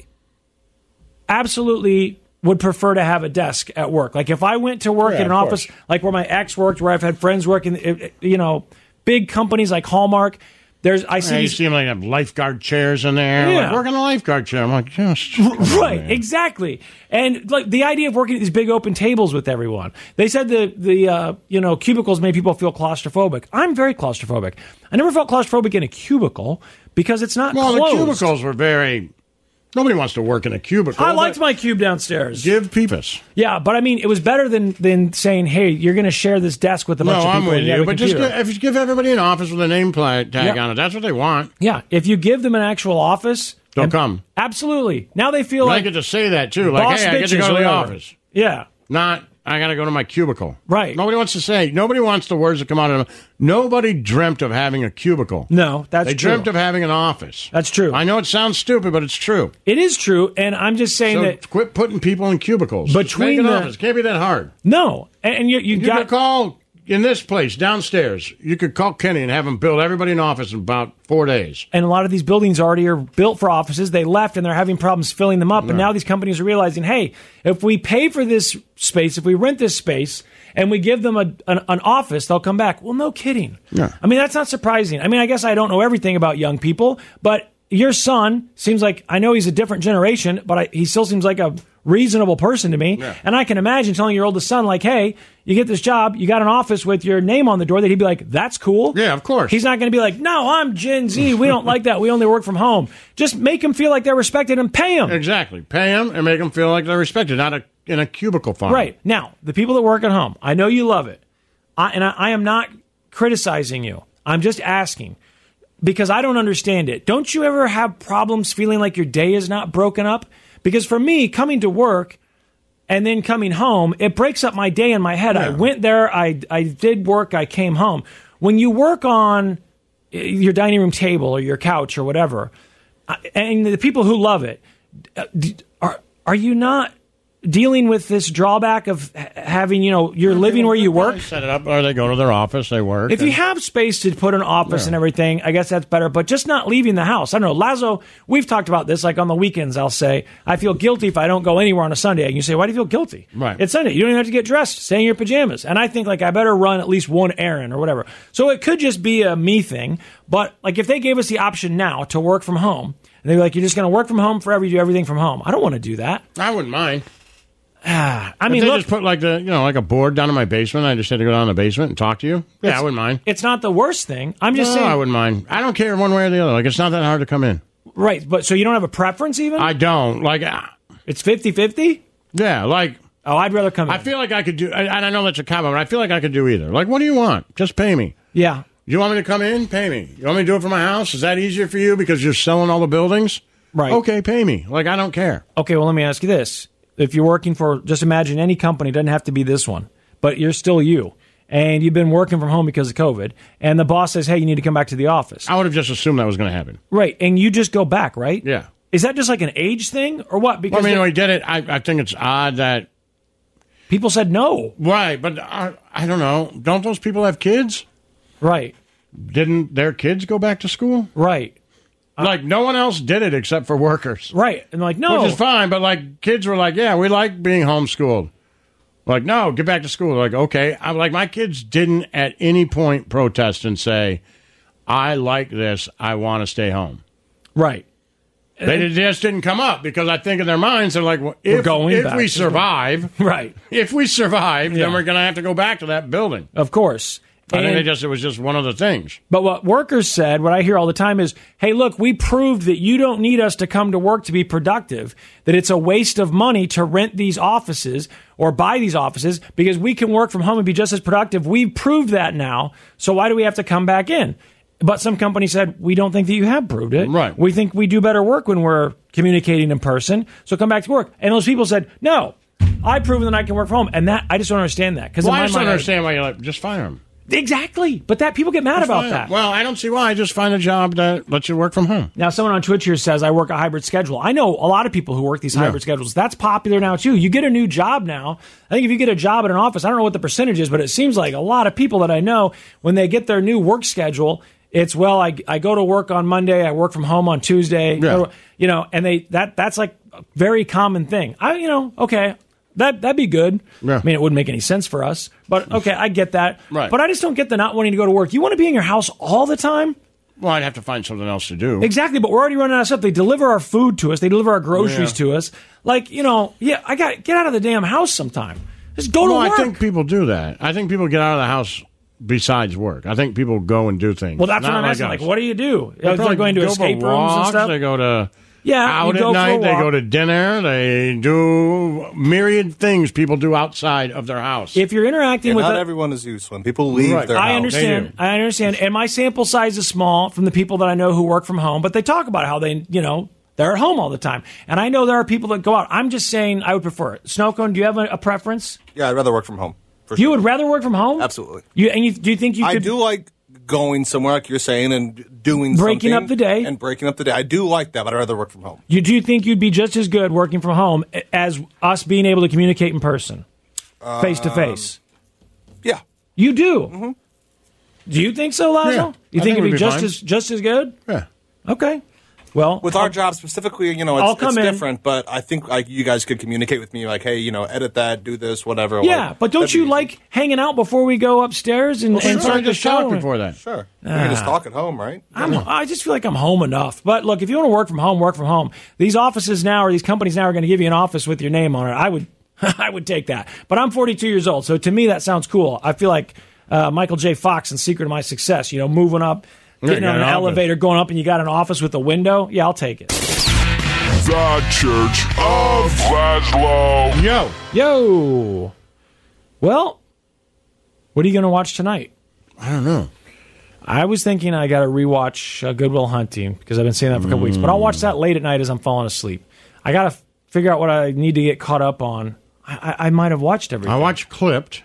absolutely would prefer to have a desk at work. Like if I went to work Yeah, in an of office, course. like where my ex worked, where I've had friends work in, it- it- you know, big companies like Hallmark. There's I see Yeah, you these, see them like have lifeguard chairs in there. Yeah. Like, work in a lifeguard chair. I'm like, yes. right, exactly. And like the idea of working at these big open tables with everyone. They said the the uh, you know cubicles made people feel claustrophobic. I'm very claustrophobic. I never felt claustrophobic in a cubicle because it's not Well, closed. the cubicles were very Nobody wants to work in a cubicle. I liked my cube downstairs. Give people. Yeah, but I mean, it was better than than saying, "Hey, you're going to share this desk with a bunch no, of people." I'm with you, you, but just give, if you give everybody an office with a name tag Yeah. on it, that's what they want. Yeah, if you give them an actual office, They'll and- come. Absolutely. Now they feel And I like get to say that too. Like, boss hey, I get to bitches go or to the whatever. office. Yeah. Not, I got to go to my cubicle. Right. Nobody wants to say. Nobody wants the words that come out of them. Nobody dreamt of having a cubicle. No, that's they true. dreamt of having an office. That's true. I know it sounds stupid, but it's true. It is true, and I'm just saying so that quit putting people in cubicles. Between Make an the- office. It can't be that hard. no, and, and you you, You got could call in this place downstairs. You could call Kenny and have him build everybody an office in about four days. and a lot of these buildings already are built for offices. They left and they're having problems filling them up. And now these companies are realizing, hey, if we pay for this space, if we rent this space and we give them a, an, an office, they'll come back. Well, no kidding. Yeah. I mean, that's not surprising. I mean, I guess I don't know everything about young people, but your son seems like, I know he's a different generation, but I, he still seems like a reasonable person to me. Yeah. And I can imagine telling your oldest son, like, hey, you get this job, you got an office with your name on the door, that he'd be like, that's cool. Yeah, of course. He's not going to be like, no, I'm Gen Z. We don't like that. We only work from home. Just make him feel like they're respected and pay him. Exactly. Pay them and make them feel like they're respected, not a, in a cubicle farm. Right. Now, the people that work at home, I know you love it. I, and I, I am not criticizing you. I'm just asking because I don't understand it. Don't you ever have problems feeling like your day is not broken up? Because for me, coming to work and then coming home, it breaks up my day in my head. I went there, I, I did work, I came home. When you work on your dining room table or your couch or whatever, and the people who love it, are are you not dealing with this drawback of having, you know, you're living where you work? They set it up, or they go to their office, they work. If you and- have space to put an office Yeah. and everything, I guess that's better, but just not leaving the house. I don't know. Lazo, we've talked about this, like on the weekends, I'll say, I feel guilty if I don't go anywhere on a Sunday. And you say, why do you feel guilty? Right. It's Sunday. You don't even have to get dressed. Stay in your pajamas. And I think, like, I better run at least one errand or whatever. So it could just be a me thing, but, like, if they gave us the option now to work from home, and they're like, you're just going to work from home forever, you do everything from home. I don't want to do that. I wouldn't mind. Ah, I If mean, they look, just put like the you know like a board down in my basement. I just had to go down in the basement and talk to you. Yeah, It's- I wouldn't mind. it's not the worst thing. I'm just no, saying. I wouldn't mind. I don't care one way or the other. Like it's not that hard to come in. Right, but so you don't have a preference even? I don't like. Uh, it's fifty-fifty? Yeah, like. Oh, I'd rather come in. I feel like I could do, and I know that's a comment, but I feel like I could do either. Like, what do you want? Just pay me. Yeah. You want me to come in? Pay me. You want me to do it for my house? Is that easier for you because you're selling all the buildings? Right. Okay, pay me. Like, I don't care. Okay, well, let me ask you this. If you're working for, just imagine any company, doesn't have to be this one, but you're still you, and you've been working from home because of COVID, and the boss says, hey, you need to come back to the office. I would have just assumed that was going to happen. Right, and you just go back, right? Yeah. Is that just like an age thing, or what? Because Well, I mean, the- we did it. I, I think it's odd that. People said no. Right, but I, I don't know. Don't those people have kids? Right. Didn't their kids go back to school? Right. Like, no one else did it except for workers. Right. And like, no. Which is fine, but like, kids were like, yeah, we like being homeschooled. Like, no, get back to school. Like, okay. I'm like, my kids didn't at any point protest and say, I like this. I want to stay home. Right. They did- just didn't come up because I think in their minds, they're like, well, We're if, going if back we to school. survive, Right. if we survive, Yeah. then we're going to have to go back to that building. Of course. I think And- they just, it was just one of the things. But what workers said, what I hear all the time is, hey, look, we proved that you don't need us to come to work to be productive, that it's a waste of money to rent these offices or buy these offices because we can work from home and be just as productive. We've proved that now. So why do we have to come back in? But some companies said, we don't think that you have proved it. Right. We think we do better work when we're communicating in person. So come back to work. And those people said, no, I've proven that I can work from home. And that I just don't understand that. Because Well, in my I just don't mind, I- understand why you're like, just fire them. Exactly. But that people get mad Just about fire 'em. that. Well, I don't see why. Just find a job that lets you work from home. Now, someone on Twitch here says, I work a hybrid schedule. I know a lot of people who work these hybrid Yeah. schedules. That's popular now, too. You get a new job now. I think if you get a job at an office, I don't know what the percentage is, but it seems like a lot of people that I know, when they get their new work schedule, it's, well, I, I go to work on Monday, I work from home on Tuesday, Yeah. you know, and they that that's like a very common thing. I, you know, okay. That, that'd be good. Yeah. I mean, it wouldn't make any sense for us, but okay, I get that. Right. But I just don't get the not wanting to go to work. You want to be in your house all the time? Well, I'd have to find something else to do. Exactly, but we're already running out of stuff. They deliver our food to us. They deliver our groceries Yeah. to us. Like, you know, yeah, I got get out of the damn house sometime. Just go well, to work. I think people do that. I think people get out of the house besides work. I think people go and do things. well, that's Not what I'm like asking. us. Like, what do you do? They They're probably going to go for escape rooms walks, and stuff. They go to Yeah, out you go at for night. a They walk. go to dinner. They do myriad things people do outside of their house. If you're interacting Yeah, with not a- everyone is you, Slim. People leave Right. their I house. understand. I understand. And my sample size is small from the people that I know who work from home, but they talk about how they, you know, they're at home all the time. And I know there are people that go out. I'm just saying I would prefer it. Snowcone, do you have a, a preference? Yeah, I'd rather work from home. For You sure. would rather work from home? Absolutely. You and you, do you think you I could do like going somewhere, like you're saying, and doing Breaking something up the day. and breaking up the day. I do like that, but I'd rather work from home. You do you think you'd be just as good working from home as us being able to communicate in person, face to face? Yeah, you do. Mm-hmm. Do you think so, Lazo? Yeah, you I think think it'd be, it'd be just fine. as just as good? Yeah. Okay. Well, with our job specifically, you know, I'll it's, come it's in. different. But I think like you guys could communicate with me, like, hey, you know, edit that, do this, whatever. Yeah, like, but don't that'd you be- like hanging out before we go upstairs and, Well, and sure. start the Just show? talk before that. Sure, we can just Ah. talk at home, right? I'm, I just feel like I'm home enough. But look, if you want to work from home, work from home. These offices now, or these companies now, are going to give you an office with your name on it. I would, I would take that. But I'm forty-two years old, so to me that sounds cool. I feel like uh, Michael J. Fox in Secret of My Success. You know, moving up, Yeah, getting you on got an an office. elevator, going up, and you got an office with a window. Yeah, I'll take it. The Church of Laszlo. Yo. Yo. Well, what are you going to watch tonight? I don't know. I was thinking I got to rewatch uh, Good Will Hunting because I've been saying that for a couple weeks, but I'll watch that late at night as I'm falling asleep. I got to f- figure out what I need to get caught up on. I, I, I might have watched everything. I watched Clipped.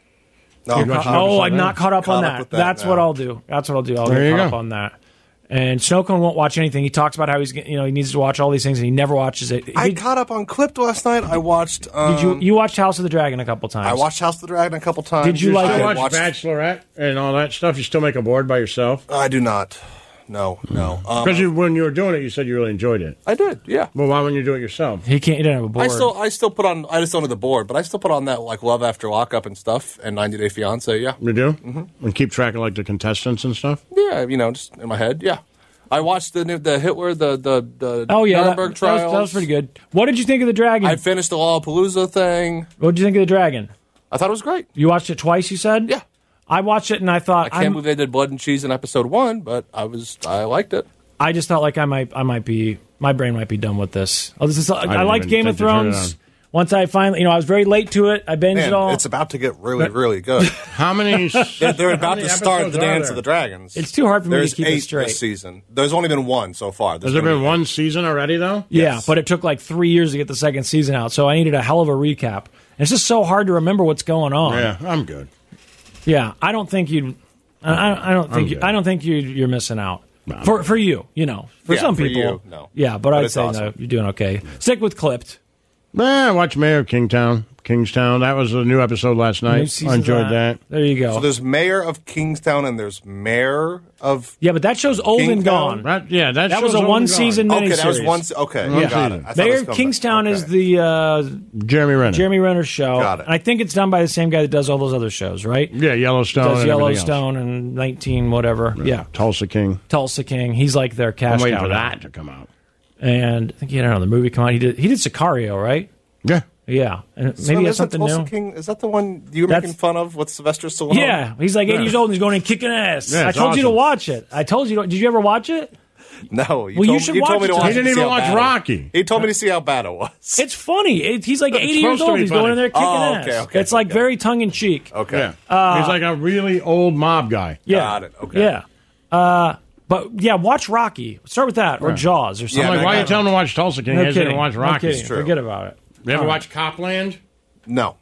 No, You're watched ca- an oh, episode I'm of not that? caught up Caught on up that. with that That's now. what I'll do. That's what I'll do. I'll There get you caught go. up on that. And Snowcone won't watch anything. He talks about how he's you know he needs to watch all these things and he never watches it. I He- caught up on Clipped last night. I watched. Um, did you you watched House of the Dragon a couple times? I watched House of the Dragon a couple times. Did you like I it? Watch watched- Bachelorette and all that stuff. You still make a board by yourself? I do not. No, no. Um, Because you, when you were doing it, you said you really enjoyed it. I did. Yeah. Well, why wouldn't you do it yourself? He can't. He didn't have a board. I still, I still put on. I just don't have the board, but I still put on that like Love After Lockup and stuff, and ninety Day Fiance. Yeah, You do? Mm-hmm. And keep track of like the contestants and stuff? yeah. You know, just in my head. Yeah. I watched the new- the Hitler the the the oh yeah, that, Nuremberg that was, trials. that was pretty good. What did you think of the Dragon? I finished the Lollapalooza thing. what did you think of the Dragon? I thought it was great. You watched it twice. You said. Yeah. I watched it and I thought I can't I'm- believe they did Blood and Cheese in episode one, but I was I liked it. I just felt like I might, I might be, my brain might be done with this. Oh, this is, I, didn't liked even Game of think to turn it Thrones. on. Once I finally, you know, I was very late to it. I binged Man, it all. it's about to get really, really good. How many? they're, they're about many to start episodes the are Dance there? of the Dragons. It's too hard for me to There's keep it eight straight. this season. There's only been one so far. There's Has there gonna been be one season already, though? yeah, Yes. but it took like three years to get the second season out, so I needed a hell of a recap. And it's just so hard to remember what's going on. Yeah, I'm good. Yeah, I don't think you'd. I, I I don't I'm think you, good. I don't think you you're missing out. No, I'm for for you, you know, for Yeah, some for people, you, no. yeah, but, But I'd it's say no, awesome. you're doing okay. Stick with Clipped. Nah, I watched Mayor of Kingstown. Kingstown. That was a new episode last New night. season I of enjoyed that. There you go. So there's Mayor of Kingstown and there's Mayor of. yeah, but that show's old and Kingstown? gone. That, yeah, that, That was show's a old one and gone. season Okay, that was miniseries. one. se- Okay, One got season. it. I thought it Mayor was of coming Kingstown back. is Okay. the uh, Jeremy Renner. Jeremy Renner show. Got it. And I think it's done by the same guy that does all those other shows, right? Yeah, Yellowstone. does and everything else. Yellowstone and nineteen whatever. Yeah. Tulsa King. Tulsa King. He's like their cash I'm waiting cow for now. that to come out. And I think he had another movie come out. He did he did Sicario, right? Yeah. Yeah. And So maybe is that's it something Tulsa new. King? Is that the one you were That's- making fun of with Sylvester Stallone? Yeah, he's like eighty Yeah. years old and he's going and kicking ass. Yeah, I it's told you to awesome. watch it. I told you. To, did you ever watch it? No, you Well, you told, should you told watch me to it. watch He it didn't to see even how watch bad it- Rocky. He told me to see how bad it was. It's funny. It, he's like It's eighty years supposed to old. be He's funny. going in there kicking Oh, ass. okay, okay, it's like okay. very tongue in cheek. Okay. Yeah. Uh, He's like a really old mob guy. Yeah. Got it. Okay. Yeah. Uh, but yeah, watch Rocky. Start with that or Yeah. Jaws or something. I'm like, man, why I are you got telling him to watch Tulsa King? No He hasn't kidding. even watched No Rocky. kidding. Forget about it. You ever All right. watch Copland? No.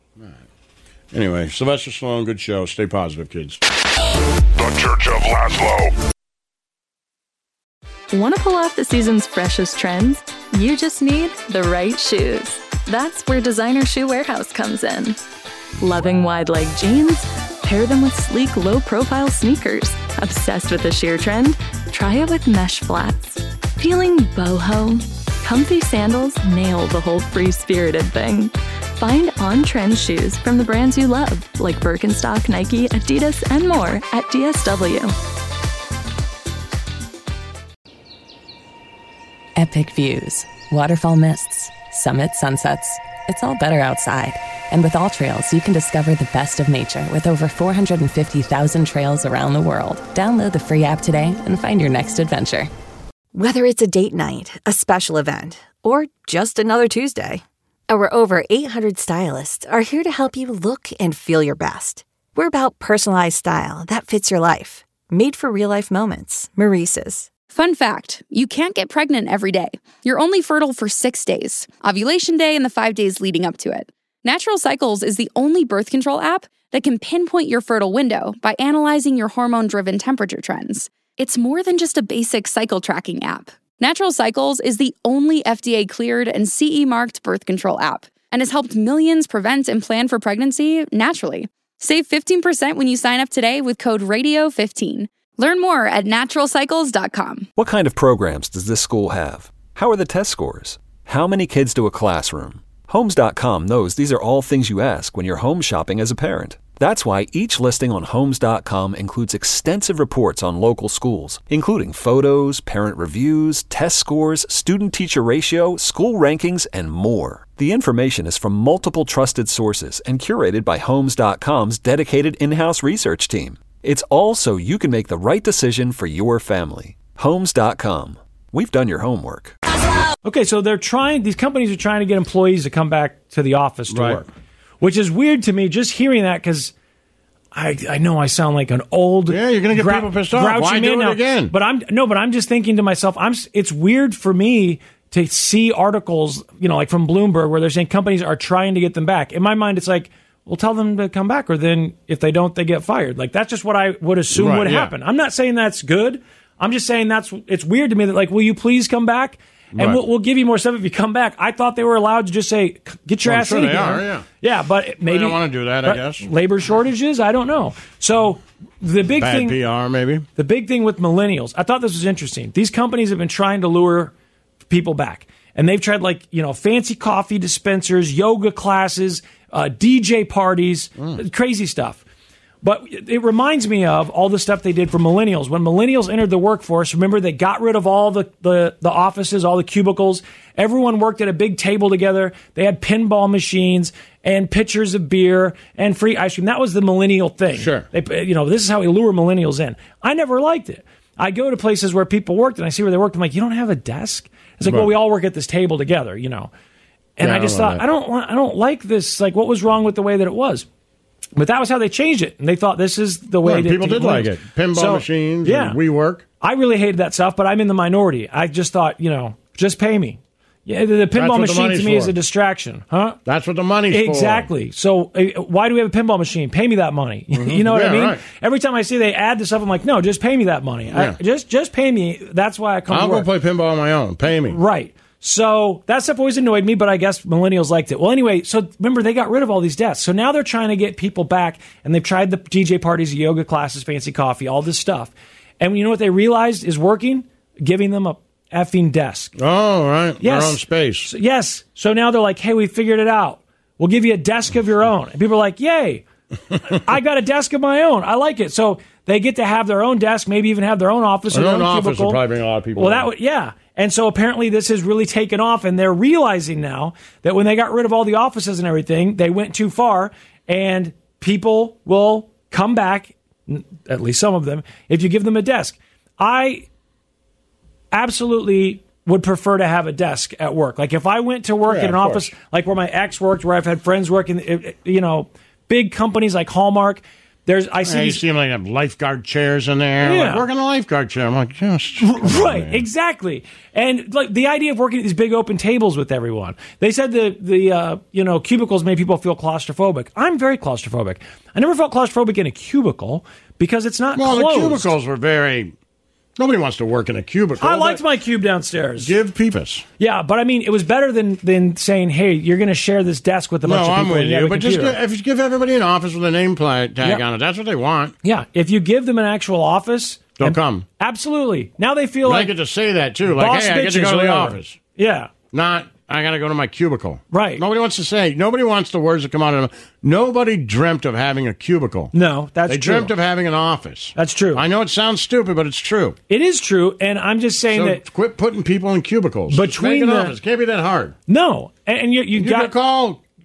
Anyway, Sylvester Stallone, good show. Stay positive, kids. The Church of Laszlo. Want to pull off the season's freshest trends? You just need the right shoes. That's where Designer Shoe Warehouse comes in. Loving wide leg jeans? Pair them with sleek, low profile sneakers. Obsessed with the sheer trend? Try it with mesh flats. Feeling boho? Comfy sandals nail the whole free spirited thing. Find on trend shoes from the brands you love, like Birkenstock, Nike, Adidas, and more at D S W. Epic views, waterfall mists, summit sunsets. It's all better outside. And with All Trails, you can discover the best of nature with over four hundred fifty thousand trails around the world. Download the free app today and find your next adventure. Whether it's a date night, a special event, or just another Tuesday, our over eight hundred stylists are here to help you look and feel your best. We're about personalized style that fits your life. Made for real-life moments. Maurice's. Fun fact, you can't get pregnant every day. You're only fertile for six days, ovulation day and the five days leading up to it. Natural Cycles is the only birth control app that can pinpoint your fertile window by analyzing your hormone-driven temperature trends. It's more than just a basic cycle tracking app. Natural Cycles is the only F D A-cleared and C E-marked birth control app and has helped millions prevent and plan for pregnancy naturally. Save fifteen percent when you sign up today with code radio fifteen. Learn more at natural cycles dot com. What kind of programs does this school have? How are the test scores? How many kids do a classroom? Homes dot com knows these are all things you ask when you're home shopping as a parent. That's why each listing on Homes dot com includes extensive reports on local schools, including photos, parent reviews, test scores, student-teacher ratio, school rankings, and more. The information is from multiple trusted sources and curated by Homes dot com's dedicated in-house research team. It's all so you can make the right decision for your family. Homes dot com. We've done your homework. Okay, so they're trying, these companies are trying to get employees to come back to the office to Right. work, which is weird to me just hearing that because I I know I sound like an old Yeah, you're going to get grou- people pissed off. grouchy Why man do it now. again? But I'm no, but I'm just thinking to myself, I'm s- it's weird for me to see articles, you know, like from Bloomberg where they're saying companies are trying to get them back. In my mind, it's like, well, tell them to come back, or then if they don't, they get fired. Like that's just what I would assume Right, would yeah. happen. I'm not saying that's good. I'm just saying that's it's weird to me that like, will you please come back? And Right. we'll, we'll give you more stuff if you come back. I thought they were allowed to just say, get your Well, I'm ass sure in they here. are, yeah. Yeah, but maybe. They don't want to do that, I but guess. Labor shortages? I don't know. So the big Bad thing. P R, maybe. The big thing with millennials, I thought this was interesting. These companies have been trying to lure people back. And they've tried like, you know, fancy coffee dispensers, yoga classes, uh, D J parties, Mm. crazy stuff. But it reminds me of all the stuff they did for millennials. When millennials entered the workforce, remember they got rid of all the, the, the offices, all the cubicles. Everyone worked at a big table together. They had pinball machines and pitchers of beer and free ice cream. That was the millennial thing. Sure. They, you know, this is how we lure millennials in. I never liked it. I go to places where people worked and I see where they worked. I'm like, you don't have a desk? It's like, Right. well, we all work at this table together, you know. And Yeah, I I just don't thought, like I don't, want- I don't like this. Like, what was wrong with the way that it was? But that was how they changed it, and they thought this is the way. Right, to, people to did get like wins. it. Pinball So, machines, yeah. and WeWork. I really hated that stuff, but I'm in the minority. I just thought, you know, just pay me. Yeah, the, the That's pinball what the machine money's to me is for. a distraction, huh? That's what the money's for. Exactly. So uh, why do we have a pinball machine? Pay me that money. You know what Yeah, I mean? right. Every time I see they add to stuff, I'm like, no, just pay me that money. Yeah. I, just just pay me. That's why I come I'll to go work. play pinball on my own. Pay me. Right. So that stuff always annoyed me, but I guess millennials liked it. Well, anyway, so remember, they got rid of all these desks. So now they're trying to get people back, and they've tried the D J parties, yoga classes, fancy coffee, all this stuff. And you know what they realized is working? Giving them a effing desk. Oh, right. Yes. Their own space. So- yes. So now they're like, hey, we figured it out. We'll give you a desk of your own. And people are like, yay. I got a desk of my own. I like it. So they get to have their own desk, maybe even have their own office. Their or own office cubicle. will probably bring a lot of people Well, in. that would, yeah. And so apparently this has really taken off, and they're realizing now that when they got rid of all the offices and everything, they went too far, and people will come back, n- at least some of them, if you give them a desk. I absolutely would prefer to have a desk at work. Like if I went to work Yeah, in an of office, course. like where my ex worked, where I've had friends work in, it- it- you know, big companies like Hallmark. There's I see Yeah, you these, see them like have lifeguard chairs in there. Yeah. Like, work in a lifeguard chair. I'm like, yes. right, exactly. And like the idea of working at these big open tables with everyone. They said the the uh, you know cubicles made people feel claustrophobic. I'm very claustrophobic. I never felt claustrophobic in a cubicle because it's not Well, closed. the cubicles were very. Nobody wants to work in a cubicle. I liked but my cube downstairs. Give people. Yeah, but I mean, it was better than than saying, "Hey, you're going to share this desk with a No, bunch of I'm people." with and have you. a But just computer." give, if you give everybody an office with a name pla- tag Yeah. on it, that's what they want. Yeah, if you give them an actual office, They'll and- come. Absolutely. Now they feel And I like get to say that too. Like, boss hey, I get to bitches go to or the whatever. office. Yeah. Not, I got to go to my cubicle. Right. Nobody wants to say. Nobody wants the words that come out of them. Nobody dreamt of having a cubicle. No, that's they true. dreamt of having an office. That's true. I know it sounds stupid, but it's true. It is true, and I'm just saying So that quit putting people in cubicles. Just Between make an the- office. It can't be that hard. no, and, and you you You got got call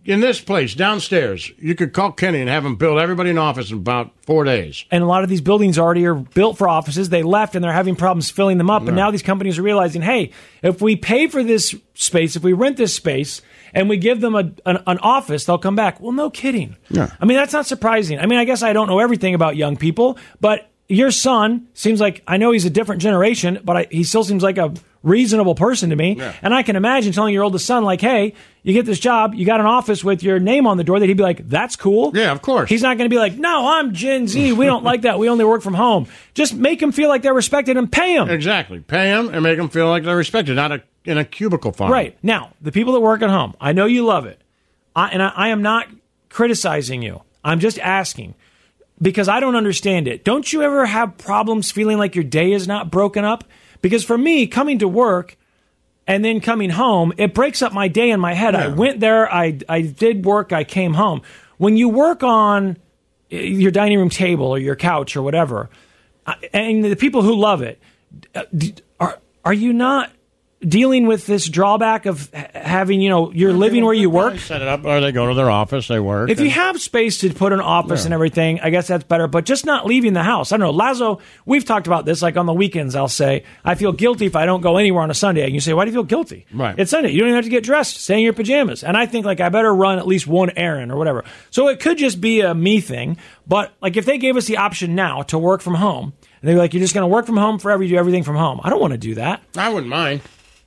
in this place downstairs, you could call Kenny and have him build everybody an office in about four days. And a lot of these buildings already are built for offices. They left and they're having problems filling them up. Yeah. And now these companies are realizing, hey, if we pay for this space, if we rent this space and we give them a, an, an office, they'll come back. Well, no kidding. Yeah. I mean, that's not surprising. I mean, I guess I don't know everything about young people, but your son seems like, I know he's a different generation, but I, he still seems like a reasonable person to me. Yeah. And I can imagine telling your oldest son, like, hey, you get this job, you got an office with your name on the door, that he'd be like, that's cool. Yeah, of course. He's not going to be like, no, I'm Gen Z. We don't like that. We only work from home. Just make him feel like they're respected and pay him. Exactly. Pay them and make them feel like they're respected, not a, in a cubicle farm. Right. Now, the people that work at home, I know you love it. I, and I, I am not criticizing you. I'm just asking because I don't understand it. Don't you ever have problems feeling like your day is not broken up? Because for me, coming to work and then coming home, it breaks up my day in my head. Yeah. I went there, I, I did work, I came home. When you work on your dining room table or your couch or whatever, and the people who love it, are, are you not dealing with this drawback of having, you know, you're living where you work? They set it up, or they go to their office, they work. If you have space to put an office Yeah. and everything, I guess that's better, but just not leaving the house. I don't know. Lazo, we've talked about this, like on the weekends, I'll say, I feel guilty if I don't go anywhere on a Sunday. And you say, why do you feel guilty? Right. It's Sunday. You don't even have to get dressed. Stay in your pajamas. And I think, like, I better run at least one errand or whatever. So it could just be a me thing, but, like, if they gave us the option now to work from home, and they were like, you're just going to work from home forever, you do everything from home. I don't want to do that. I wouldn't mind.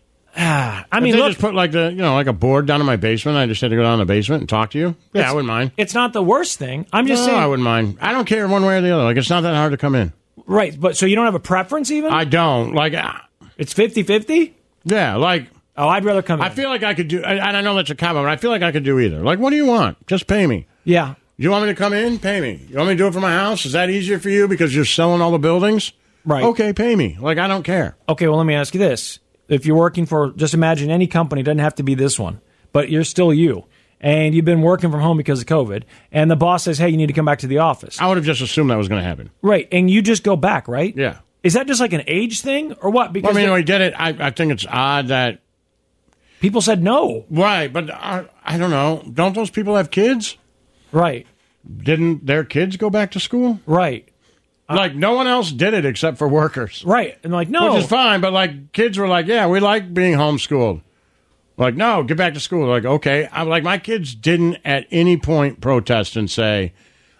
I If mean, they look, just put like the you know like a board down in my basement. I just had to go down in the basement and talk to you. Yeah, It's- I wouldn't mind. it's not the worst thing. I'm just no, saying. I wouldn't mind. I don't care one way or the other. Like it's not that hard to come in. Right, but so you don't have a preference even? I don't like. Uh, it's fifty-fifty? Yeah, like. Oh, I'd rather come in. I feel like I could do, and I know that's a comment, but I feel like I could do either. Like, what do you want? Just pay me. Yeah. You want me to come in? Pay me. You want me to do it from my house? Is that easier for you because you're selling all the buildings? Right. Okay, pay me. Like, I don't care. Okay, well, let me ask you this. If you're working for, just imagine any company, doesn't have to be this one, but you're still you, and you've been working from home because of COVID, and the boss says, hey, you need to come back to the office. I would have just assumed that was going to happen. Right, and you just go back, right? Yeah. Is that just like an age thing, or what? Because Well, I mean, the- we did it. I, I think it's odd that people said no. Right, but I, I don't know. Don't those people have kids? Right. Didn't their kids go back to school? Right. Like, no one else did it except for workers. Right. And like, no. Which is fine, but like, kids were like, yeah, we like being homeschooled. Like, no, get back to school. Like, okay. I'm like, my kids didn't at any point protest and say,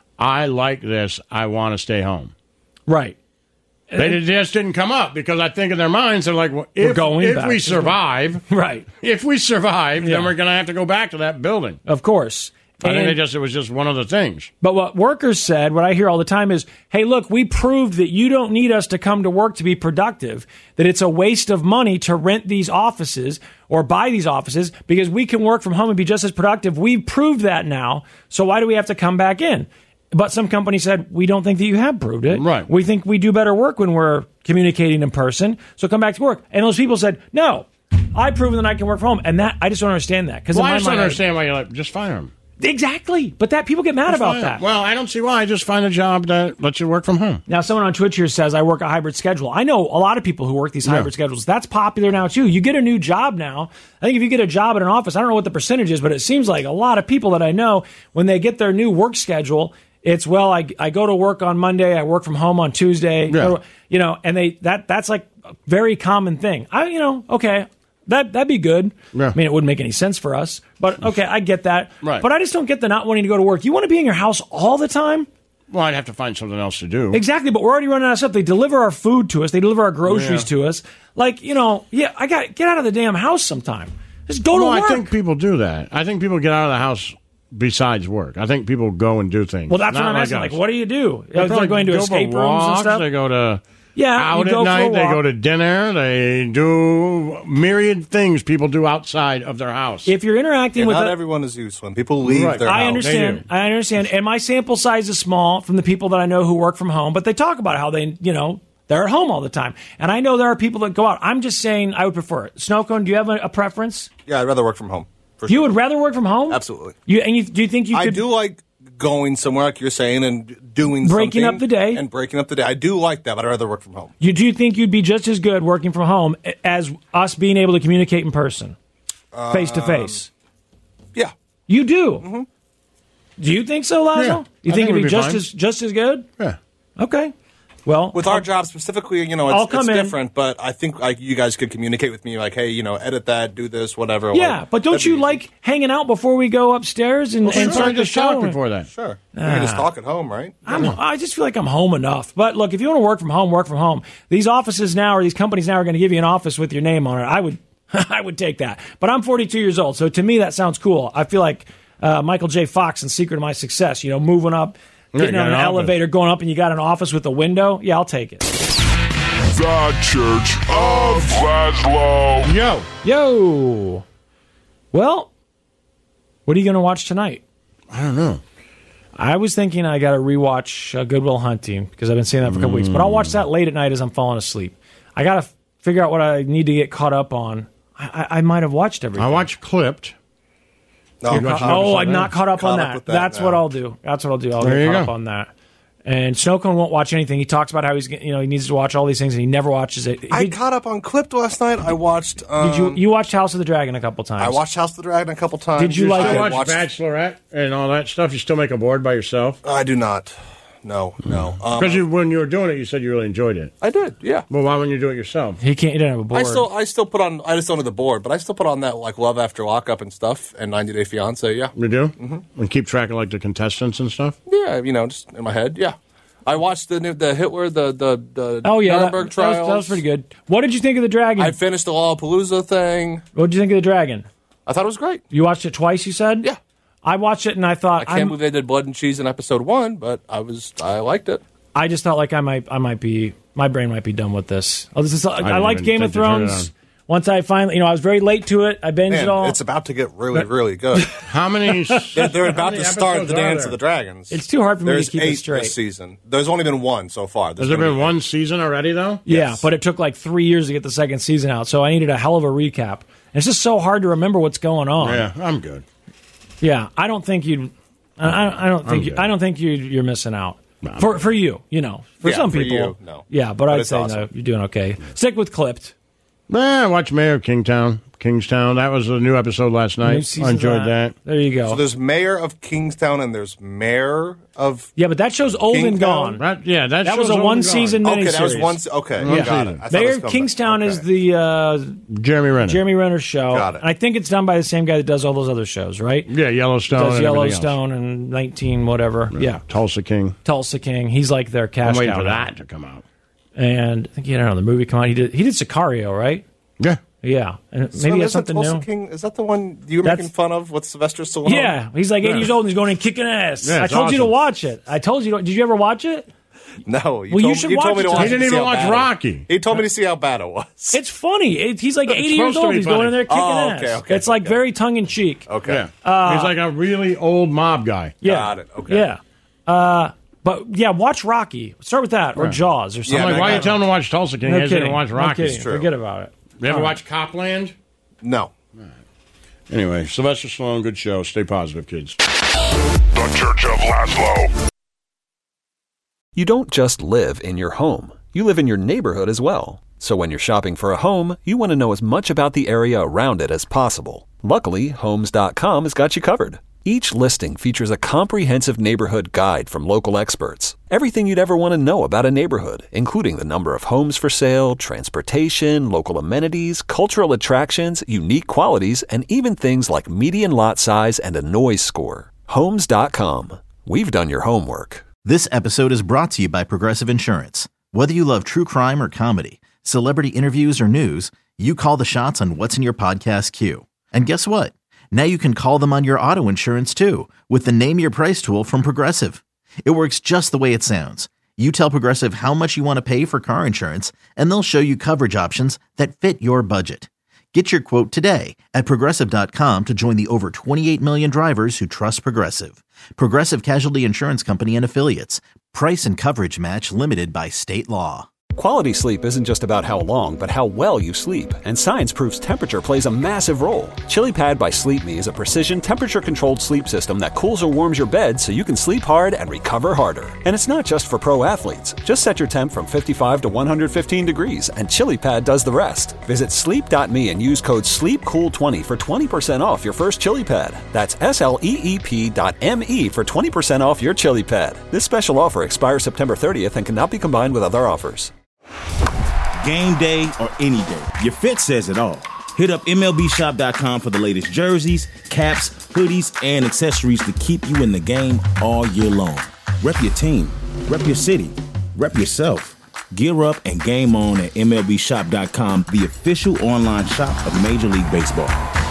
I like this. I want to stay home. Right. They did- just didn't come up because I think in their minds, they're like, well, We're if, going if back we to school. survive, Right. if we survive, Yeah. then we're going to have to go back to that building. Of course. I think And- they just, it was just one of the things. But what workers said, what I hear all the time is, hey, look, we proved that you don't need us to come to work to be productive, that it's a waste of money to rent these offices or buy these offices because we can work from home and be just as productive. We've proved that now. So why do we have to come back in? But some companies said, we don't think that you have proved it. Right. We think we do better work when we're communicating in person. So come back to work. And those people said, no, I've proven that I can work from home. And that I just don't understand that. Well, in I my just don't mind, understand why you're like, just fire them. Exactly. But that people get mad Just about fine. that. Well, I don't see why. Just find a job that lets you work from home. Now, someone on Twitch here says, I work a hybrid schedule. I know a lot of people who work these hybrid Yeah. schedules. That's popular now, too. You get a new job now. I think if you get a job at an office, I don't know what the percentage is, but it seems like a lot of people that I know, when they get their new work schedule, it's, well, I, I go to work on Monday, I work from home on Tuesday, Yeah. you know, and they that that's like a very common thing. I, you know, okay. That, that'd be good. Yeah. I mean, it wouldn't make any sense for us, but okay, I get that. Right. But I just don't get the not wanting to go to work. You want to be in your house all the time? Well, I'd have to find something else to do. Exactly, but we're already running out of stuff. They deliver our food to us. They deliver our groceries Yeah. to us. Like, you know, yeah, I got get out of the damn house sometime. Just go well, to work. I think people do that. I think people get out of the house besides work. I think people go and do things. well, that's Not what I'm like asking. us. Like, what do you do? They They're probably going to go for escape rooms and walks, stuff. They go to Yeah, out you at go for a night. They walk. go to dinner. They do myriad things people do outside of their house. If you're interacting Yeah, with not a- everyone is you, Slim. People leave Right. their I house. understand. I understand. And my sample size is small from the people that I know who work from home, but they talk about how they, you know, they're at home all the time. And I know there are people that go out. I'm just saying I would prefer it. Snowcone, do you have a, a preference? Yeah, I'd rather work from home. For You sure. would rather work from home? Absolutely. You and you, do you think you I could do like going somewhere, like you're saying, and doing Breaking something up the day. and breaking up the day. I do like that, but I'd rather work from home. You do you think you'd be just as good working from home as us being able to communicate in person, face to face? Yeah, You do? Mm-hmm. Do you think so, Lazo? Yeah, you I think, think it'd be, it'd be just fine. as just as good? Yeah. Okay. Well, with our job specifically, you know, I'll it's, come it's in. different. But I think like you guys could communicate with me, like, hey, you know, edit that, do this, whatever. Yeah, like, but don't that'd you be like hanging out before we go upstairs and, Well, and sure. start the Just talk show? before that. Sure. We can just Ah. talk at home, right? I'm, I just feel like I'm home enough. But look, if you want to work from home, work from home. These offices now, or these companies now, are going to give you an office with your name on it. I would, I would take that. But I'm forty-two years old, so to me that sounds cool. I feel like uh, Michael J. Fox in Secret of My Success. You know, moving up, Yeah, getting you got on an an office. elevator, going up, and you got an office with a window. Yeah, I'll take it. The Church of Laszlo. Yo. Yo. Well, what are you going to watch tonight? I don't know. I was thinking I got to rewatch uh, Good Will Hunting because I've been seeing that for a couple weeks. But I'll watch that late at night as I'm falling asleep. I got to f- figure out what I need to get caught up on. I, I, I might have watched everything. I watched Clipped. No, You watched an Oh, episode I'm of not that? caught up on Caught up that. with that That's now. what I'll do. That's what I'll do. I'll There get you caught go. up on that. And Snowcone won't watch anything. He talks about how he's, you know, he needs to watch all these things, and he never watches it. I He- caught up on Clipped last night. I watched. Um, did you you watched House of the Dragon a couple times? I watched House of the Dragon a couple times. Did you like Still it? watch watched- Bachelorette and all that stuff? You still make a board by yourself? I do not. No, no. Um, Because you, when you were doing it, you said you really enjoyed it. I did. Yeah. Well, why wouldn't you do it yourself? He can't. He didn't have a board. I still, I still put on. I just don't have the board, but I still put on that like Love After Lockup and stuff, and ninety Day Fiance. Yeah, You do? Mm-hmm. And keep track of like the contestants and stuff? yeah. You know, just in my head. Yeah, I watched the new, the Hitler, the the the oh yeah, that, Nuremberg that trials. was, that was pretty good. What did you think of the Dragon? I finished the Lollapalooza thing. What did you think of the Dragon? I thought it was great. You watched it twice. You said. Yeah. I watched it and I thought I can't I'm- believe they did Blood and Cheese in episode one, but I was I liked it. I just felt like I might, I might be, my brain might be done with this. Oh, this is, I, didn't liked even Game of think to turn it Thrones. on. Once I finally, you know, I was very late to it. I binged Man, it all. it's about to get really, really good. How many? they're, they're about many to start episodes the are Dance there? of the Dragons. It's too hard for me There's to keep eight it straight. this season. There's only been one so far. There's Has there gonna been be one season already, though? Yeah, Yes. but it took like three years to get the second season out, so I needed a hell of a recap. And it's just so hard to remember what's going on. Yeah, I'm good. Yeah, I don't think you'd. I, I I don't I'm think you, good. I don't think you you're missing out. No, I'm for good. for you, you know, for Yeah, some for people, you, no. yeah, but, But I'd it's say no, awesome. you're doing okay. Stick with Clipped. Nah, I watched Mayor of Kingstown. Kingstown. That was a new episode last New night. season I enjoyed of that. There you go. So there's Mayor of Kingstown and there's Mayor of. yeah, but that show's old and Kingstown? gone. Right, yeah, that, That was show's a old one and gone. season Okay, that was miniseries. one. se- Okay, One got season. it. I thought it Mayor was of coming Kingstown back. is Okay. the uh, Jeremy Renner. Jeremy Renner show. Got it. And I think it's done by the same guy that does all those other shows, right? Yeah, Yellowstone. does and everything else. Yellowstone and nineteen whatever. Yeah. Tulsa King. Tulsa King. He's like their cash I'm waiting cow for now. that to come out. And I think he had another movie come out. He did. He did Sicario, right? Yeah. Yeah, and So maybe is that's something that Tulsa new. King, is that the one you were That's- making fun of with Sylvester Stallone? Yeah, he's like eighty Yeah. years old and he's going and kicking ass. Yeah, I it's told you to awesome. watch it. I told you. To, did you ever watch it? No, you Well, you told, should you told watch me to it. watch He it didn't to see even how watch bad it- Rocky. He told me to see how bad it was. It's funny. It, he's like It's eighty years supposed to old. be He's funny. going in there kicking Oh, ass. okay, okay, it's like okay. very tongue in cheek. Okay. Yeah. Uh, He's like a really old mob guy. Yeah. Got it. Okay. Yeah. Uh, but yeah, watch Rocky. Start with that or Yeah. Jaws or I'm something. Yeah, like, man, why I are you got telling him to watch Tulsa King? No he hasn't kidding. even watched No Rocky. kidding. true. Forget about it. You ever All right. watch Copland? No. Anyway, Sylvester Stallone, good show. Stay positive, kids. The Church of Laszlo. You don't just live in your home. You live in your neighborhood as well. So when you're shopping for a home, you want to know as much about the area around it as possible. Luckily, Homes dot com has got you covered. Each listing features a comprehensive neighborhood guide from local experts. Everything you'd ever want to know about a neighborhood, including the number of homes for sale, transportation, local amenities, cultural attractions, unique qualities, and even things like median lot size and a noise score. Homes dot com. We've done your homework. This episode is brought to you by Progressive Insurance. Whether you love true crime or comedy, celebrity interviews or news, you call the shots on what's in your podcast queue. And guess what? Now you can call them on your auto insurance too with the Name Your Price tool from Progressive. It works just the way it sounds. You tell Progressive how much you want to pay for car insurance, and they'll show you coverage options that fit your budget. Get your quote today at Progressive dot com to join the over twenty-eight million drivers who trust Progressive. Progressive Casualty Insurance Company and Affiliates. Price and coverage match limited by state law. Quality sleep isn't just about how long, but how well you sleep, and science proves temperature plays a massive role. ChiliPad by Sleep Me is a precision temperature-controlled sleep system that cools or warms your bed so you can sleep hard and recover harder. And it's not just for pro athletes. Just set your temp from fifty-five to one hundred fifteen degrees, and ChiliPad does the rest. Visit sleep dot me and use code sleep cool twenty for twenty percent off your first ChiliPad. That's S L E E P dot M E for twenty percent off your ChiliPad. This special offer expires September thirtieth and cannot be combined with other offers. Game day or any day, your fit says it all. Hit up M L B shop dot com for the latest jerseys, caps, hoodies, and accessories to keep you in the game all year long. Rep your team, rep your city, rep yourself. Gear up and game on at M L B shop dot com, the official online shop of Major League Baseball.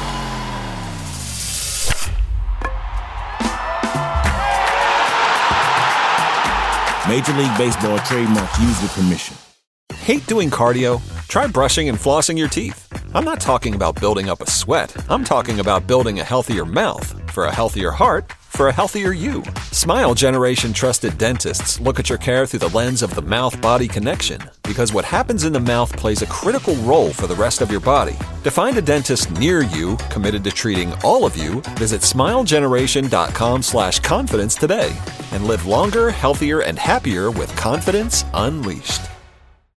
Major League Baseball trademarks used with permission. Hate doing cardio? Try brushing and flossing your teeth. I'm not talking about building up a sweat. I'm talking about building a healthier mouth for a healthier heart for a healthier you. Smile Generation trusted dentists look at your care through the lens of the mouth-body connection, because what happens in the mouth plays a critical role for the rest of your body. To find a dentist near you committed to treating all of you, visit smile generation dot com slash confidence today and live longer, healthier, and happier with confidence unleashed.